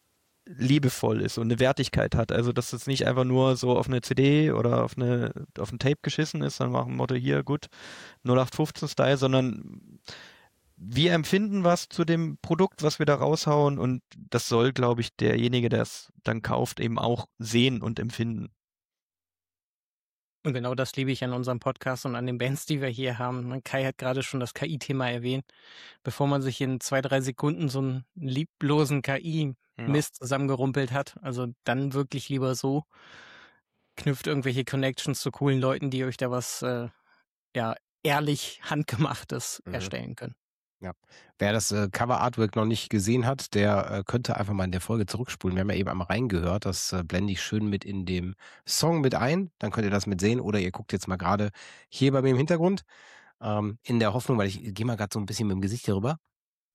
liebevoll ist und eine Wertigkeit hat. Also, dass es nicht einfach nur so auf eine CD oder auf ein Tape geschissen ist, dann machen wir Motto hier, gut, 0815-Style, sondern wir empfinden was zu dem Produkt, was wir da raushauen, und das soll, glaube ich, derjenige, der es dann kauft, eben auch sehen und empfinden. Und genau das liebe ich an unserem Podcast und an den Bands, die wir hier haben. Kai hat gerade schon das KI-Thema erwähnt. Bevor man sich in 2-3 Sekunden so einen lieblosen KI-Mist zusammengerumpelt hat, also dann wirklich lieber so, knüpft irgendwelche Connections zu coolen Leuten, die euch da was ehrlich Handgemachtes erstellen können. Ja. Wer das Cover-Artwork noch nicht gesehen hat, der könnte einfach mal in der Folge zurückspulen. Wir haben ja eben einmal reingehört, das blende ich schön mit in dem Song mit ein. Dann könnt ihr das mit sehen oder ihr guckt jetzt mal gerade hier bei mir im Hintergrund. In der Hoffnung, weil ich gehe mal gerade so ein bisschen mit dem Gesicht hier rüber,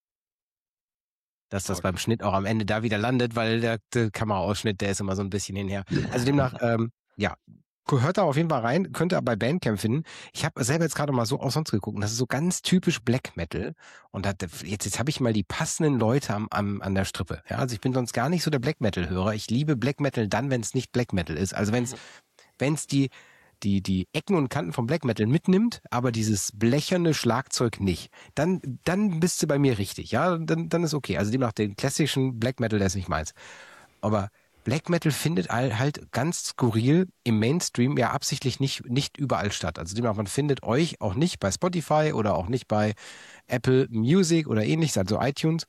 dass das beim Schnitt auch am Ende da wieder landet, weil der Kameraausschnitt, der ist immer so ein bisschen hinher. Also demnach, hört da auf jeden Fall rein, könnt ihr bei Bandcamp finden. Ich habe selber jetzt gerade mal so auch sonst geguckt und das ist so ganz typisch Black Metal und jetzt habe ich mal die passenden Leute an der Strippe. Ja, also ich bin sonst gar nicht so der Black Metal Hörer. Ich liebe Black Metal dann, wenn es nicht Black Metal ist. Also wenn es die Ecken und Kanten vom Black Metal mitnimmt, aber dieses blecherne Schlagzeug nicht, dann bist du bei mir richtig. Ja, dann ist okay. Also demnach den klassischen Black Metal, der ist nicht meins. Aber Black Metal findet halt ganz skurril im Mainstream ja absichtlich nicht überall statt. Also demnach, man findet euch auch nicht bei Spotify oder auch nicht bei Apple Music oder ähnliches, also iTunes.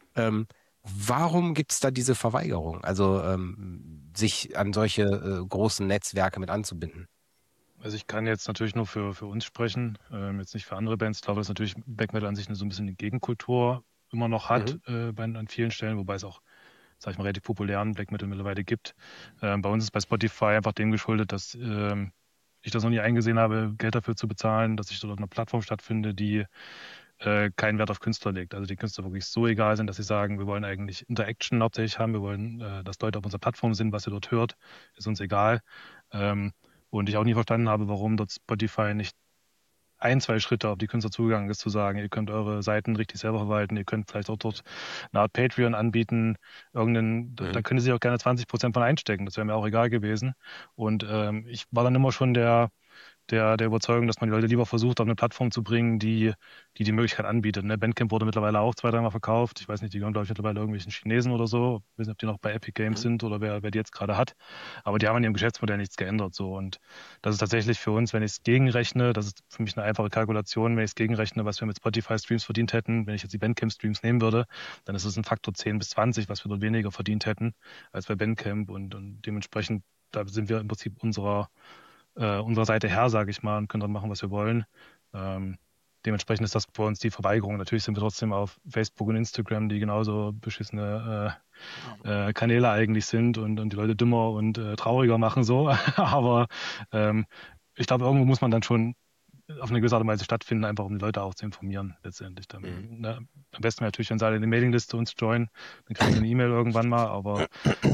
Warum gibt's da diese Verweigerung? Also sich an solche großen Netzwerke mit anzubinden? Also ich kann jetzt natürlich nur für uns sprechen, jetzt nicht für andere Bands. Ich glaube, dass natürlich Black Metal an sich so ein bisschen eine Gegenkultur immer noch hat an vielen Stellen, wobei es auch, sag ich mal, relativ populären Black Metal mittlerweile gibt. Bei uns ist bei Spotify einfach dem geschuldet, dass ich das noch nie eingesehen habe, Geld dafür zu bezahlen, dass ich dort auf einer Plattform stattfinde, die keinen Wert auf Künstler legt. Also die Künstler wirklich so egal sind, dass sie sagen, wir wollen eigentlich Interaction hauptsächlich haben, wir wollen, dass Leute auf unserer Plattform sind, was ihr dort hört, ist uns egal. Und ich auch nie verstanden habe, warum dort Spotify nicht 1-2 Schritte auf die Künstler zugegangen ist, zu sagen, ihr könnt eure Seiten richtig selber verwalten, ihr könnt vielleicht auch dort eine Art Patreon anbieten, da können sie auch gerne 20% von einstecken, das wäre mir auch egal gewesen. Und ich war dann immer schon der Überzeugung, dass man die Leute lieber versucht, auf eine Plattform zu bringen, die Möglichkeit anbietet. Ne? Bandcamp wurde mittlerweile auch 2-3 Mal verkauft. Ich weiß nicht, die gehören, glaube ich, mittlerweile irgendwelchen Chinesen oder so. Ich weiß nicht, ob die noch bei Epic Games sind oder wer die jetzt gerade hat. Aber die haben an ihrem Geschäftsmodell nichts geändert. So. Und das ist tatsächlich für uns, wenn ich es gegenrechne, das ist für mich eine einfache Kalkulation, wenn ich es gegenrechne, was wir mit Spotify-Streams verdient hätten, wenn ich jetzt die Bandcamp-Streams nehmen würde, dann ist es ein Faktor 10 bis 20, was wir dort weniger verdient hätten als bei Bandcamp. Und dementsprechend, da sind wir im Prinzip unserer Seite her, sage ich mal, und können dann machen, was wir wollen. Dementsprechend ist das bei uns die Verweigerung. Natürlich sind wir trotzdem auf Facebook und Instagram, die genauso beschissene Kanäle eigentlich sind und die Leute dümmer und trauriger machen so. Aber ich glaube, irgendwo muss man dann schon auf eine gewisse Art und Weise stattfinden, einfach um die Leute auch zu informieren letztendlich. Ne? Am besten natürlich, wenn sie alle in die Mailingliste uns joinen, dann kriegen sie eine E-Mail irgendwann mal, aber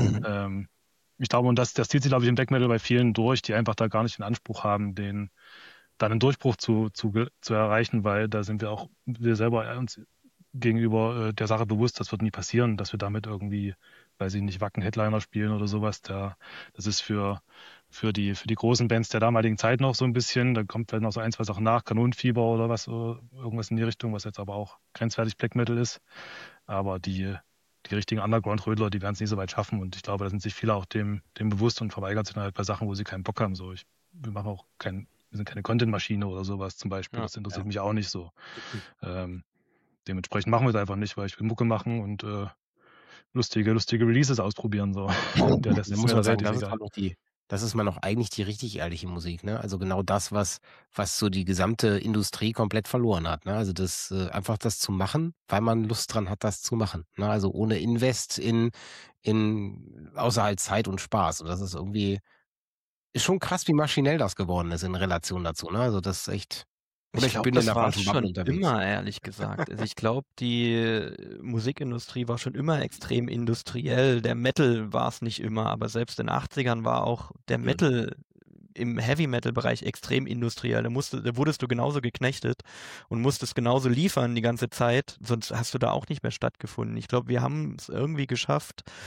ich glaube, und das zieht sich, glaube ich, im Black Metal bei vielen durch, die einfach da gar nicht den Anspruch haben, dann einen Durchbruch zu erreichen, weil da sind wir selber uns gegenüber der Sache bewusst, das wird nie passieren, dass wir damit irgendwie, weiß ich nicht, Wacken-Headliner spielen oder sowas. Das ist für die großen Bands der damaligen Zeit noch so ein bisschen, da kommt vielleicht noch so 1-2 Sachen nach, Kanonenfieber oder was, irgendwas in die Richtung, was jetzt aber auch grenzwertig Black Metal ist. Aber die richtigen Underground-Rödler, die werden es nie so weit schaffen. Und ich glaube, da sind sich viele auch dem bewusst und verweigern sich dann halt bei Sachen, wo sie keinen Bock haben. So, wir sind keine Content-Maschine oder sowas zum Beispiel. Das interessiert mich auch nicht so. Dementsprechend machen wir es einfach nicht, weil ich will Mucke machen und lustige Releases ausprobieren. So. Der Rest ist mir relativ egal. Das ist mal noch eigentlich die richtig ehrliche Musik, ne? Also genau das, was so die gesamte Industrie komplett verloren hat, ne? Also das einfach das zu machen, weil man Lust dran hat, das zu machen, ne? Also ohne Invest in außer halt Zeit und Spaß. Und das ist schon krass, wie maschinell das geworden ist in Relation dazu, ne? Also das ist echt. Ich glaube, das war schon immer, ehrlich gesagt. Also ich glaube, die Musikindustrie war schon immer extrem industriell. Der Metal war es nicht immer, aber selbst in den 80ern war auch der Metal im Heavy-Metal-Bereich extrem industriell. Da wurdest du genauso geknechtet und musstest genauso liefern die ganze Zeit, sonst hast du da auch nicht mehr stattgefunden. Ich glaube, wir haben es irgendwie geschafft,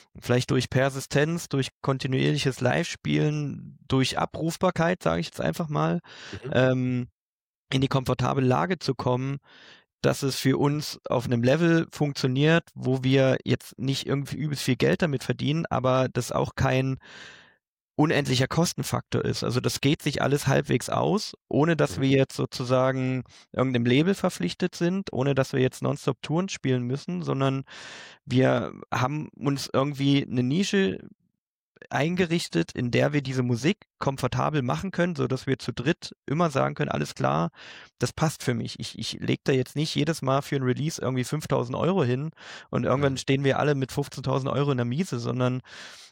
vielleicht durch Persistenz, durch kontinuierliches Live-Spielen, durch Abrufbarkeit, sage ich jetzt einfach mal, in die komfortable Lage zu kommen, dass es für uns auf einem Level funktioniert, wo wir jetzt nicht irgendwie übelst viel Geld damit verdienen, aber das auch kein unendlicher Kostenfaktor ist. Also das geht sich alles halbwegs aus, ohne dass wir jetzt sozusagen irgendeinem Label verpflichtet sind, ohne dass wir jetzt nonstop Touren spielen müssen, sondern wir haben uns irgendwie eine Nische eingerichtet, in der wir diese Musik komfortabel machen können, so dass wir zu dritt immer sagen können, alles klar, das passt für mich. Ich lege da jetzt nicht jedes Mal für ein Release irgendwie 5.000 Euro hin und irgendwann stehen wir alle mit 15.000 Euro in der Miese, sondern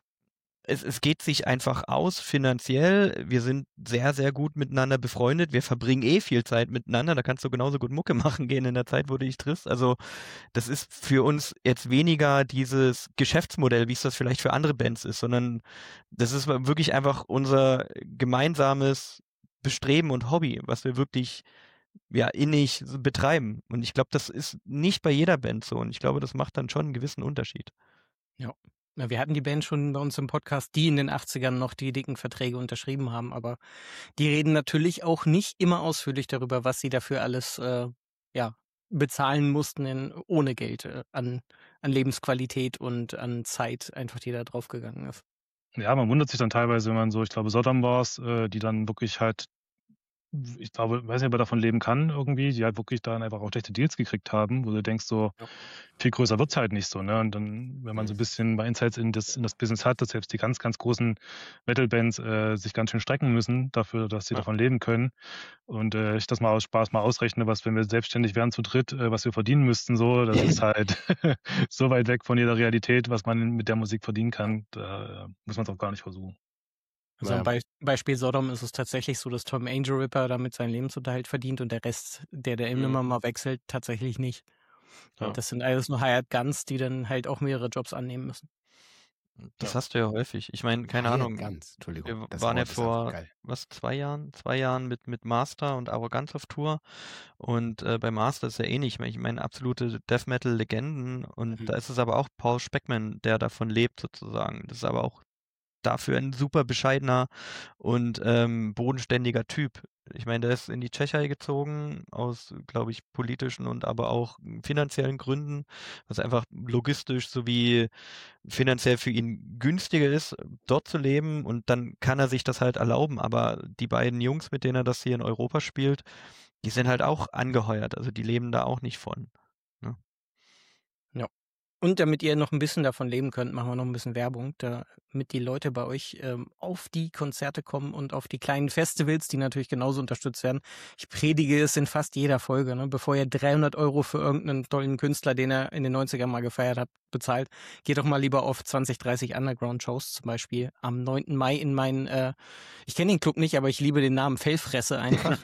es geht sich einfach aus finanziell. Wir sind sehr, sehr gut miteinander befreundet. Wir verbringen viel Zeit miteinander. Da kannst du genauso gut Mucke machen gehen in der Zeit, wo du dich triffst. Also das ist für uns jetzt weniger dieses Geschäftsmodell, wie es das vielleicht für andere Bands ist, sondern das ist wirklich einfach unser gemeinsames Bestreben und Hobby, was wir wirklich innig betreiben. Und ich glaube, das ist nicht bei jeder Band so. Und ich glaube, das macht dann schon einen gewissen Unterschied. Ja. Na, wir hatten die Band schon bei uns im Podcast, die in den 80ern noch die dicken Verträge unterschrieben haben, aber die reden natürlich auch nicht immer ausführlich darüber, was sie dafür alles bezahlen mussten ohne Geld an Lebensqualität und an Zeit, einfach die da draufgegangen ist. Ja, man wundert sich dann teilweise, wenn man so, ich glaube, Sodom war es, die dann wirklich halt, ich glaube, weiß nicht, ob er davon leben kann irgendwie, die halt wirklich dann einfach auch schlechte Deals gekriegt haben, wo du denkst so, viel größer wird's halt nicht so, ne? Und dann, wenn man so ein bisschen mal Insights in das Business hat, dass selbst die ganz, ganz großen Metal-Bands sich ganz schön strecken müssen dafür, dass sie davon leben können. Und ich das mal aus Spaß mal ausrechne, was, wenn wir selbstständig wären zu dritt, was wir verdienen müssten, so, das ist halt so weit weg von jeder Realität, was man mit der Musik verdienen kann, da muss man es auch gar nicht versuchen. Also am Beispiel Sodom ist es tatsächlich so, dass Tom Angel Ripper damit seinen Lebensunterhalt verdient und der Rest, der immer mal wechselt, tatsächlich nicht. Ja. Das sind alles nur Hired Guns, die dann halt auch mehrere Jobs annehmen müssen. Das hast du ja häufig. Ich meine, keine Ahnung. Entschuldigung. Wir waren ja vor, 2 Jahren mit Master und Arroganz auf Tour. Und bei Master ist ja ähnlich. Ich meine, absolute Death Metal Legenden. Und da ist es aber auch Paul Speckman, der davon lebt sozusagen. Das ist aber auch dafür ein super bescheidener und bodenständiger Typ. Ich meine, der ist in die Tschechei gezogen, aus, glaube ich, politischen und aber auch finanziellen Gründen, was einfach logistisch sowie finanziell für ihn günstiger ist, dort zu leben, und dann kann er sich das halt erlauben. Aber die beiden Jungs, mit denen er das hier in Europa spielt, die sind halt auch angeheuert, also die leben da auch nicht von. Ne? Ja. Und damit ihr noch ein bisschen davon leben könnt, machen wir noch ein bisschen Werbung, damit die Leute bei euch auf die Konzerte kommen und auf die kleinen Festivals, die natürlich genauso unterstützt werden. Ich predige es in fast jeder Folge, ne? Bevor ihr 300 Euro für irgendeinen tollen Künstler, den ihr in den 90ern mal gefeiert habt, bezahlt, geht doch mal lieber auf 20, 30 Underground-Shows, zum Beispiel am 9. Mai in meinen, ich kenne den Club nicht, aber ich liebe den Namen Fellfresse einfach,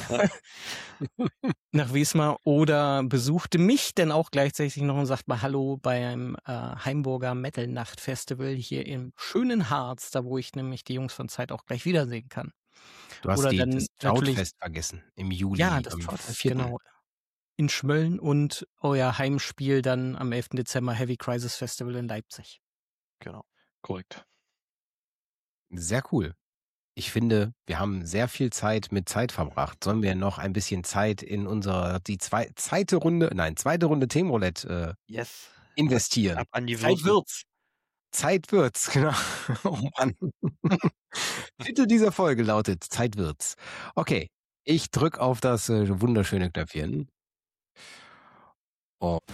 nach Wismar, oder besuchte mich dann auch gleichzeitig noch und sagt mal Hallo beim Heimburger Metal-Nacht-Festival hier im schönen Harz, da wo ich nämlich die Jungs von Zeit auch gleich wiedersehen kann. Du hast das Trautfest vergessen, im Juli. Ja, das Trautfest, genau. In Schmölln, und euer Heimspiel dann am 11. Dezember Heavy Crisis Festival in Leipzig. Genau, korrekt. Sehr cool. Ich finde, wir haben sehr viel Zeit mit Zeit verbracht. Sollen wir noch ein bisschen Zeit in zweite Runde Themenroulette investieren? Ab an die Zeit wird's, genau. Oh Mann. Titel dieser Folge lautet Zeit wird's. Okay, ich drücke auf das wunderschöne Knöpfchen. Oh.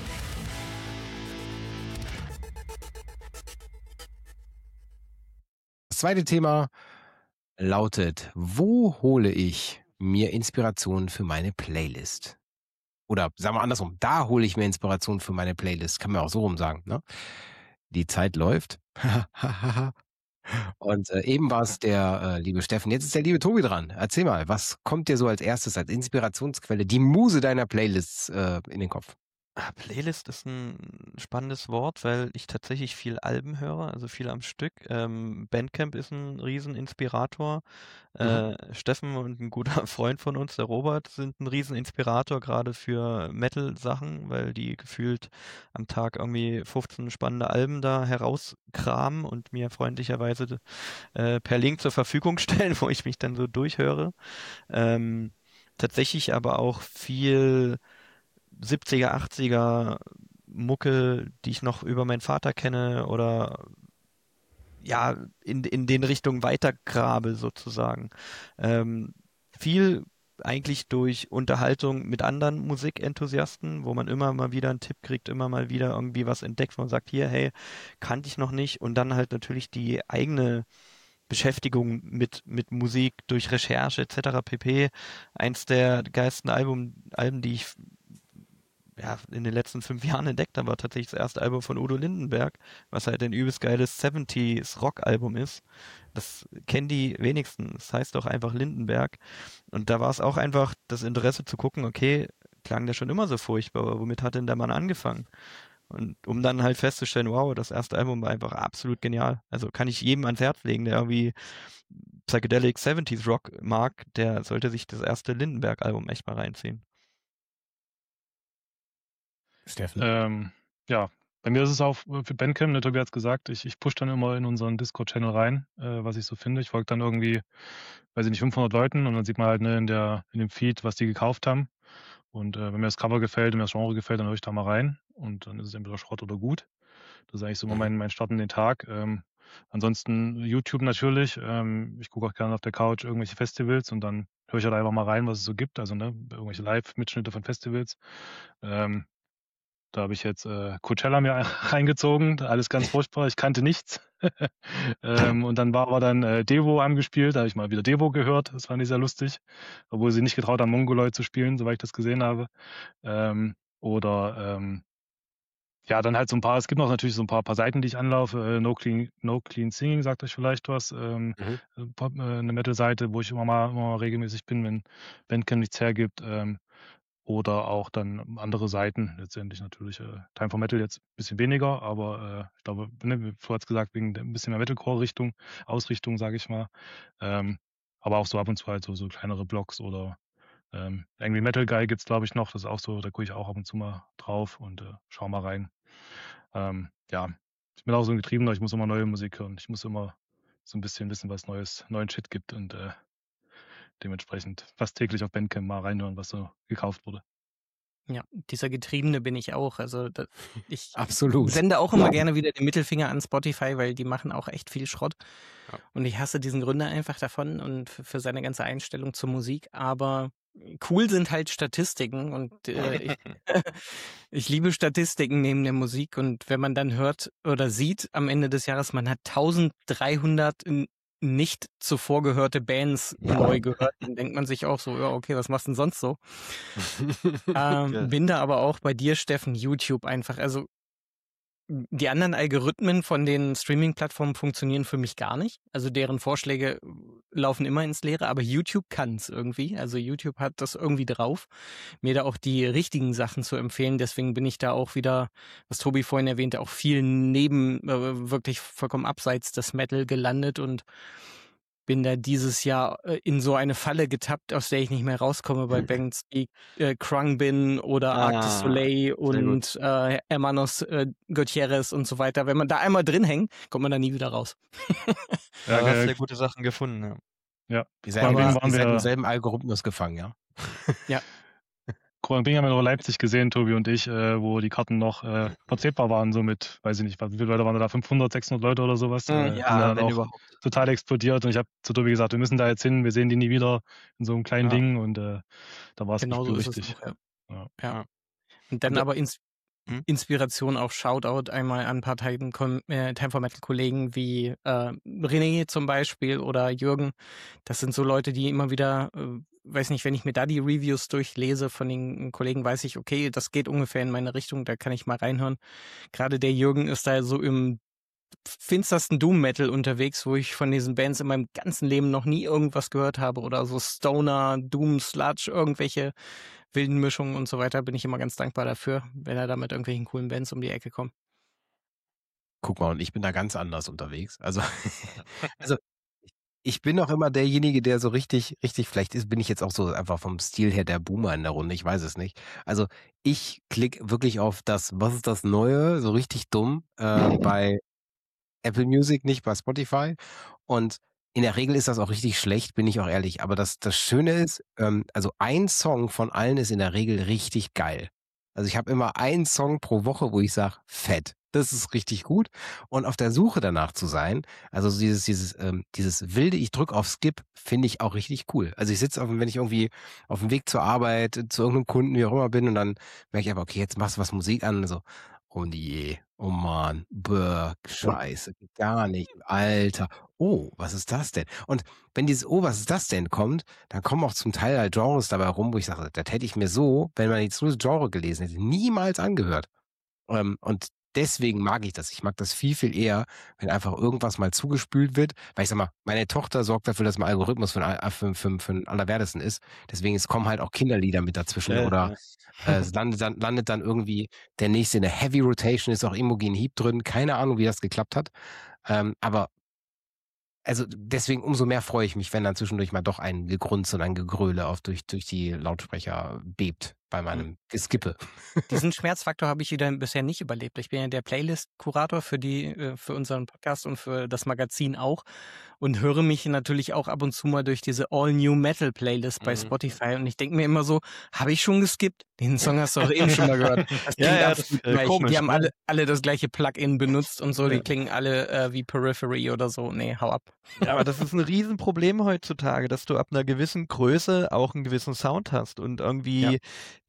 Das zweite Thema lautet: Wo hole ich mir Inspiration für meine Playlist? Oder sagen wir andersrum, da hole ich mir Inspiration für meine Playlist. Kann man auch so rum sagen, ne? Die Zeit läuft. Und eben war es der liebe Steffen. Jetzt ist der liebe Tobi dran. Erzähl mal, was kommt dir so als erstes als Inspirationsquelle, die Muse deiner Playlists in den Kopf? Playlist ist ein spannendes Wort, weil ich tatsächlich viel Alben höre, also viel am Stück. Bandcamp ist ein Rieseninspirator. Steffen und ein guter Freund von uns, der Robert, sind ein Rieseninspirator gerade für Metal-Sachen, weil die gefühlt am Tag irgendwie 15 spannende Alben da herauskramen und mir freundlicherweise per Link zur Verfügung stellen, wo ich mich dann so durchhöre. Tatsächlich aber auch viel 70er, 80er Mucke, die ich noch über meinen Vater kenne oder ja, in den Richtungen weitergrabe sozusagen. Viel eigentlich durch Unterhaltung mit anderen Musikenthusiasten, wo man immer mal wieder einen Tipp kriegt, immer mal wieder irgendwie was entdeckt, wo man sagt, hier, hey, kannte ich noch nicht. Und dann halt natürlich die eigene Beschäftigung mit Musik durch Recherche etc. pp. Eins der geilsten Alben, die ich in den letzten 5 Jahren entdeckt habe, war tatsächlich das erste Album von Udo Lindenberg, was halt ein übelst geiles 70s Rock-Album ist. Das kennen die wenigsten. Das heißt doch einfach Lindenberg. Und da war es auch einfach das Interesse zu gucken, okay, klang der schon immer so furchtbar, aber womit hat denn der Mann angefangen? Und um dann halt festzustellen, wow, das erste Album war einfach absolut genial. Also kann ich jedem ans Herz legen, der irgendwie Psychedelic 70s Rock mag, der sollte sich das erste Lindenberg-Album echt mal reinziehen. Steffen? Ja, bei mir ist es auch für Bandcamp, der Tobi hat es gesagt, ich pushe dann immer in unseren Discord-Channel rein, was ich so finde. Ich folge dann irgendwie, weiß ich nicht, 500 Leuten und dann sieht man halt in dem Feed, was die gekauft haben. Und wenn mir das Cover gefällt, wenn mir das Genre gefällt, dann höre ich da mal rein und dann ist es entweder Schrott oder gut. Das ist eigentlich so immer mein Start in den Tag. Ansonsten YouTube natürlich. Ich gucke auch gerne auf der Couch irgendwelche Festivals und dann höre ich halt einfach mal rein, was es so gibt. Also irgendwelche Live-Mitschnitte von Festivals. Da habe ich jetzt Coachella mir reingezogen, alles ganz furchtbar, ich kannte nichts. Und dann war aber dann Devo angespielt, da habe ich mal wieder Devo gehört, das fand ich sehr lustig, obwohl sie nicht getraut haben, Mongoloid zu spielen, soweit ich das gesehen habe. Ja, dann halt so ein paar, es gibt noch natürlich so ein paar Seiten, die ich anlaufe, No Clean Singing, sagt euch vielleicht was, eine Metal-Seite, wo ich immer mal regelmäßig bin, wenn Bandcamp nichts hergibt. Oder auch dann andere Seiten, letztendlich natürlich Time for Metal jetzt ein bisschen weniger, aber ich glaube, Flo hat es gesagt, wegen ein bisschen mehr Metalcore-Richtung, Ausrichtung, sage ich mal. Aber auch so ab und zu halt so kleinere Blogs oder Angry Metal Guy gibt's glaube ich noch, das ist auch so, da gucke ich auch ab und zu mal drauf und schau mal rein. Ja, ich bin auch so ein Getriebener, ich muss immer neue Musik hören. Ich muss immer so ein bisschen wissen, was neuen Shit gibt und dementsprechend fast täglich auf Bandcamp mal reinhören, was so gekauft wurde. Ja, dieser Getriebene bin ich auch. Also ich Absolut. sende auch immer gerne wieder den Mittelfinger an Spotify, weil die machen auch echt viel Schrott. Ja. Und ich hasse diesen Gründer einfach davon und für seine ganze Einstellung zur Musik. Aber cool sind halt Statistiken und ich liebe Statistiken neben der Musik. Und wenn man dann hört oder sieht am Ende des Jahres, man hat 1300 nicht zuvor gehörte Bands neu gehört, dann denkt man sich auch so, ja, okay, was machst du denn sonst so? Bin da aber auch bei dir, Steffen, YouTube einfach. Also die anderen Algorithmen von den Streaming-Plattformen funktionieren für mich gar nicht. Also deren Vorschläge laufen immer ins Leere, aber YouTube kann es irgendwie. Also YouTube hat das irgendwie drauf, mir da auch die richtigen Sachen zu empfehlen. Deswegen bin ich da auch wieder, was Tobi vorhin erwähnte, auch viel wirklich vollkommen abseits des Metal gelandet und bin da dieses Jahr in so eine Falle getappt, aus der ich nicht mehr rauskomme, bei Bands wie Khruangbin oder Arc du Soleil und Hermanos Gutierrez und so weiter. Wenn man da einmal drin hängt, kommt man da nie wieder raus. Ja, du hast sehr gute Sachen gefunden. Ja. Wir seid im selben Algorithmus gefangen, ja? Ja. Khruangbin haben wir noch in Leipzig gesehen, Tobi und ich, wo die Karten noch vertretbar waren, so mit, weiß ich nicht, wie viele Leute waren da, 500, 600 Leute oder sowas. Ja, wenn überhaupt. Total explodiert und ich habe zu Tobi gesagt, wir müssen da jetzt hin, wir sehen die nie wieder in so einem kleinen Ding und da war es genau so richtig. Ja. Und dann aber Inspiration auch Shoutout einmal an ein paar Time for Metal Kollegen wie René zum Beispiel oder Jürgen. Das sind so Leute, die immer wieder, weiß nicht, wenn ich mir da die Reviews durchlese von den Kollegen, weiß ich, okay, das geht ungefähr in meine Richtung, da kann ich mal reinhören. Gerade der Jürgen ist da so im finstersten Doom-Metal unterwegs, wo ich von diesen Bands in meinem ganzen Leben noch nie irgendwas gehört habe oder so Stoner, Doom, Sludge, irgendwelche wilden Mischungen und so weiter, bin ich immer ganz dankbar dafür, wenn er da mit irgendwelchen coolen Bands um die Ecke kommt. Guck mal, und ich bin da ganz anders unterwegs. Also, also ich bin auch immer derjenige, der so richtig, vielleicht bin ich jetzt auch so einfach vom Stil her der Boomer in der Runde, ich weiß es nicht. Also ich klicke wirklich auf das, was ist das Neue, so richtig dumm, bei Apple Music, nicht bei Spotify. Und in der Regel ist das auch richtig schlecht, bin ich auch ehrlich. Aber das Schöne ist, also ein Song von allen ist in der Regel richtig geil. Also ich habe immer einen Song pro Woche, wo ich sage, fett. Das ist richtig gut. Und auf der Suche danach zu sein, also dieses wilde, ich drücke auf Skip, finde ich auch richtig cool. Also ich sitze, wenn ich irgendwie auf dem Weg zur Arbeit, zu irgendeinem Kunden, wie auch immer bin, und dann merke ich einfach, okay, jetzt machst du was Musik an, so, oh je, oh Mann, Scheiße, geht gar nicht, Alter. Oh, was ist das denn? Und wenn dieses oh, was ist das denn kommt, dann kommen auch zum Teil halt Genres dabei rum, wo ich sage, das hätte ich mir so, wenn man jetzt nur das Genre gelesen hätte, niemals angehört. Und deswegen mag ich das. Ich mag das viel, viel eher, wenn einfach irgendwas mal zugespült wird. Weil ich sag mal, meine Tochter sorgt dafür, dass mein Algorithmus für den Allerwertesten ist. Deswegen kommen halt auch Kinderlieder mit dazwischen. Oder es landet dann irgendwie der nächste in der Heavy Rotation, ist auch Imogen Heap drin. Keine Ahnung, wie das geklappt hat. Aber also deswegen umso mehr freue ich mich, wenn dann zwischendurch mal doch ein Gegrunze und ein Gegröle durch die Lautsprecher bebt bei meinem Geskippe. Diesen Schmerzfaktor habe ich bisher nicht überlebt. Ich bin ja der Playlist-Kurator für unseren Podcast und für das Magazin auch und höre mich natürlich auch ab und zu mal durch diese All-New-Metal-Playlist bei Spotify und ich denke mir immer so, habe ich schon geskippt? Den Song hast du auch eben schon mal gehört. Das klingt komisch. Die haben alle das gleiche Plugin benutzt und so, die klingen alle wie Periphery oder so. Nee, hau ab. Ja, aber das ist ein Riesenproblem heutzutage, dass du ab einer gewissen Größe auch einen gewissen Sound hast und irgendwie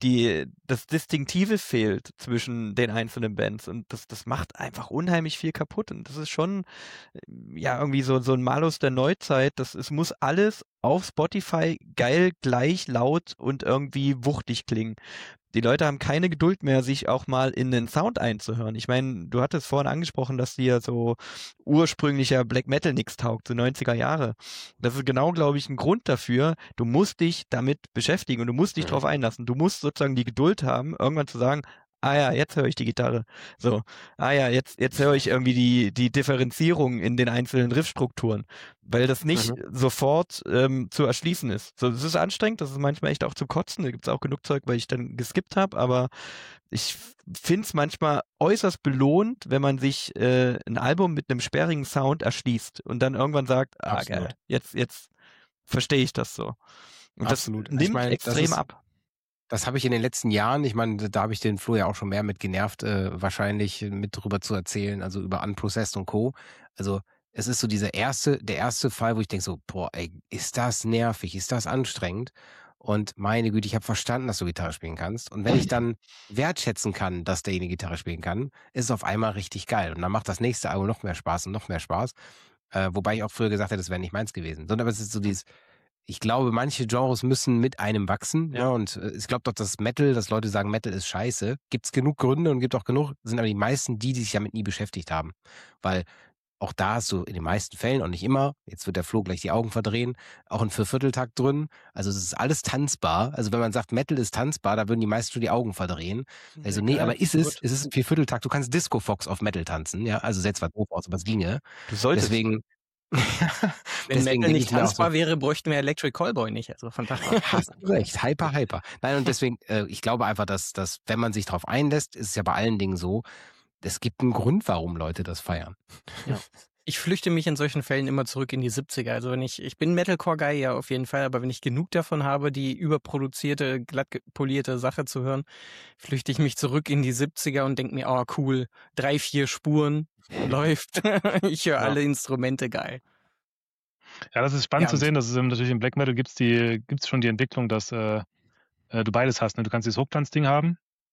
das Distinktive fehlt zwischen den einzelnen Bands und das macht einfach unheimlich viel kaputt und das ist schon irgendwie so ein Malus der Neuzeit, es muss alles auf Spotify geil, gleich laut und irgendwie wuchtig klingen. Die Leute haben keine Geduld mehr, sich auch mal in den Sound einzuhören. Ich meine, du hattest vorhin angesprochen, dass dir so ursprünglicher Black Metal nichts taugt, so 90er Jahre. Das ist genau, glaube ich, ein Grund dafür. Du musst dich damit beschäftigen und du musst dich drauf einlassen. Du musst sozusagen die Geduld haben, irgendwann zu sagen, ah ja, jetzt höre ich die Gitarre. So, ah ja, jetzt höre ich irgendwie die Differenzierung in den einzelnen Riffstrukturen, weil das nicht sofort zu erschließen ist. So, das ist anstrengend, das ist manchmal echt auch zu kotzen. Da gibt es auch genug Zeug, weil ich dann geskippt habe, aber ich finde es manchmal äußerst belohnt, wenn man sich ein Album mit einem sperrigen Sound erschließt und dann irgendwann sagt, geil, jetzt verstehe ich das so. Und Absolut. Das nimmt extrem ab. Das habe ich in den letzten Jahren, ich meine, da habe ich den Flo ja auch schon mehr mit genervt, wahrscheinlich mit drüber zu erzählen, also über Unprocessed und Co. Also es ist so der erste Fall, wo ich denke so, boah, ey, ist das nervig, ist das anstrengend? Und meine Güte, ich habe verstanden, dass du Gitarre spielen kannst. Und wenn ich dann wertschätzen kann, dass derjenige Gitarre spielen kann, ist es auf einmal richtig geil. Und dann macht das nächste Album noch mehr Spaß und noch mehr Spaß. Wobei ich auch früher gesagt hätte, das wäre nicht meins gewesen. Sondern aber es ist so ich glaube, manche Genres müssen mit einem wachsen. Ja. Und ich glaube doch, dass Leute sagen, Metal ist scheiße. Gibt es genug Gründe und gibt auch genug, sind aber die meisten die sich damit nie beschäftigt haben. Weil auch da hast du in den meisten Fällen, und nicht immer, jetzt wird der Flo gleich die Augen verdrehen, auch ein Viervierteltakt drin. Also es ist alles tanzbar. Also wenn man sagt, Metal ist tanzbar, da würden die meisten schon die Augen verdrehen. Also nee, aber es ist ein Viervierteltakt. Du kannst Disco Fox auf Metal tanzen. Ja, also setzt zwar doof aus, aber es ginge. Du solltest. Deswegen... Wenn Metal nicht tanzbar wäre, bräuchten wir Electric Callboy nicht. Also von daher. Hast du recht, hyper. Nein, und deswegen, ich glaube einfach, dass wenn man sich drauf einlässt, ist es ja bei allen Dingen so, es gibt einen Grund, warum Leute das feiern. Ja. Ich flüchte mich in solchen Fällen immer zurück in die 70er. Also wenn ich bin Metalcore-Guy, ja auf jeden Fall, aber wenn ich genug davon habe, die überproduzierte, glatt polierte Sache zu hören, flüchte ich mich zurück in die 70er und denke mir, oh cool, 3-4 Spuren, läuft. Ich höre alle Instrumente, geil. Ja, das ist spannend zu sehen, dass es natürlich im Black Metal gibt's schon die Entwicklung, dass du beides hast. Ne? Du kannst dieses Hochglanz-Ding haben,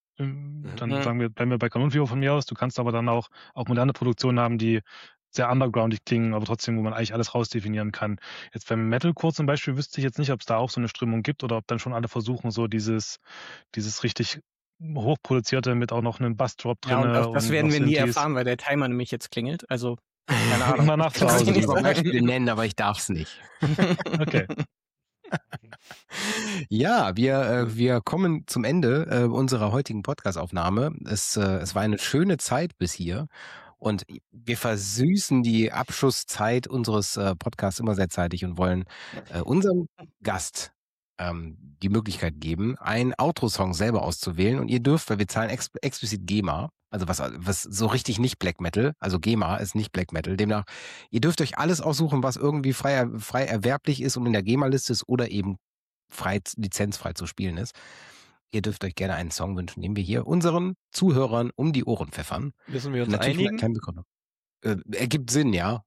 dann sagen wir, bleiben wir bei Kanonenführer von mir aus, du kannst aber dann auch moderne Produktionen haben, die sehr undergroundig klingen, aber trotzdem, wo man eigentlich alles rausdefinieren kann. Jetzt beim Metalcore zum Beispiel wüsste ich jetzt nicht, ob es da auch so eine Strömung gibt oder ob dann schon alle versuchen, so dieses richtig hochproduzierte mit auch noch einem Bassdrop drin. Ja, und das werden wir nie erfahren, weil der Timer nämlich jetzt klingelt. Also, keine Ahnung. Mal nach zu Hause. Ich kann Beispiele nennen, aber ich darf es nicht. Okay. Ja, wir kommen zum Ende unserer heutigen Podcast-Aufnahme. Es war eine schöne Zeit bis hier und wir versüßen die Abschlusszeit unseres Podcasts immer sehr zeitig und wollen unserem Gast die Möglichkeit geben, einen Outro-Song selber auszuwählen und ihr dürft, weil wir zahlen explizit GEMA, also was so richtig nicht Black Metal, also GEMA ist nicht Black Metal, demnach, ihr dürft euch alles aussuchen, was irgendwie frei erwerblich ist und in der GEMA-Liste ist oder eben lizenzfrei zu spielen ist. Ihr dürft euch gerne einen Song wünschen, den wir hier unseren Zuhörern um die Ohren pfeffern. Müssen wir uns Natürlich einigen? Keine Begründung. Ergibt Sinn, ja.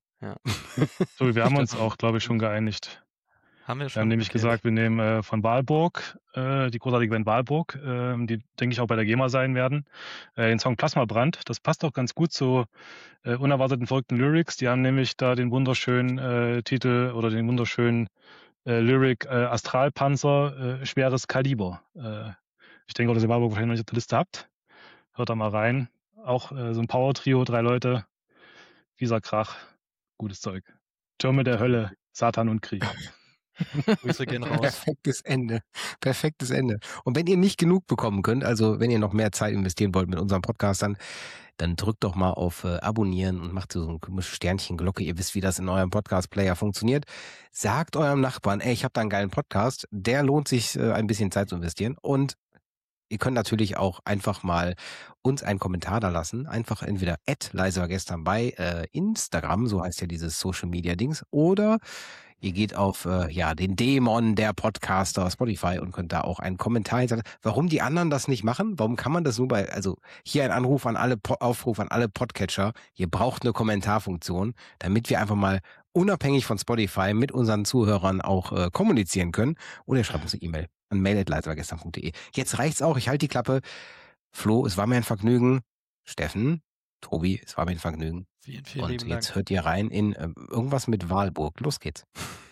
So, wir haben uns auch, glaube ich, schon geeinigt. Haben wir Wir schon? haben nämlich gesagt, wir nehmen von Walburg, die großartige Band Walburg, die, denke ich, auch bei der GEMA sein werden, den Song Plasmabrand. Das passt auch ganz gut zu unerwarteten, verrückten Lyrics. Die haben nämlich da den wunderschönen Titel oder den wunderschönen Lyric Astralpanzer, schweres Kaliber. Ich denke auch, dass ihr Walburg wahrscheinlich noch nicht auf der Liste habt. Hört da mal rein. Auch so ein Power-Trio, 3 Leute. Dieser Krach. Gutes Zeug. Türme der Hölle, Satan und Krieg. Grüße gehen raus. Perfektes Ende. Perfektes Ende. Und wenn ihr nicht genug bekommen könnt, also wenn ihr noch mehr Zeit investieren wollt mit unserem Podcast, dann drückt doch mal auf Abonnieren und macht so ein komisches Sternchen, Glocke. Ihr wisst, wie das in eurem Podcast-Player funktioniert. Sagt eurem Nachbarn, ey, ich habe da einen geilen Podcast. Der lohnt sich, ein bisschen Zeit zu investieren. Und ihr könnt natürlich auch einfach mal uns einen Kommentar da lassen. Einfach entweder @leisergestern bei Instagram, so heißt ja dieses Social-Media-Dings, oder ihr geht auf den Dämon der Podcaster Spotify und könnt da auch einen Kommentar hinterlassen. Warum die anderen das nicht machen? Warum kann man das nur also hier ein Aufruf an alle Podcatcher. Ihr braucht eine Kommentarfunktion, damit wir einfach mal unabhängig von Spotify mit unseren Zuhörern auch kommunizieren können. Oder ihr schreibt uns eine E-Mail an mail@leisergestern.de. Jetzt reicht's auch. Ich halte die Klappe. Flo, es war mir ein Vergnügen. Steffen, Tobi, es war mir ein Vergnügen. Vielen Und lieben jetzt Dank. hört ihr rein in irgendwas mit Walburg. Los geht's.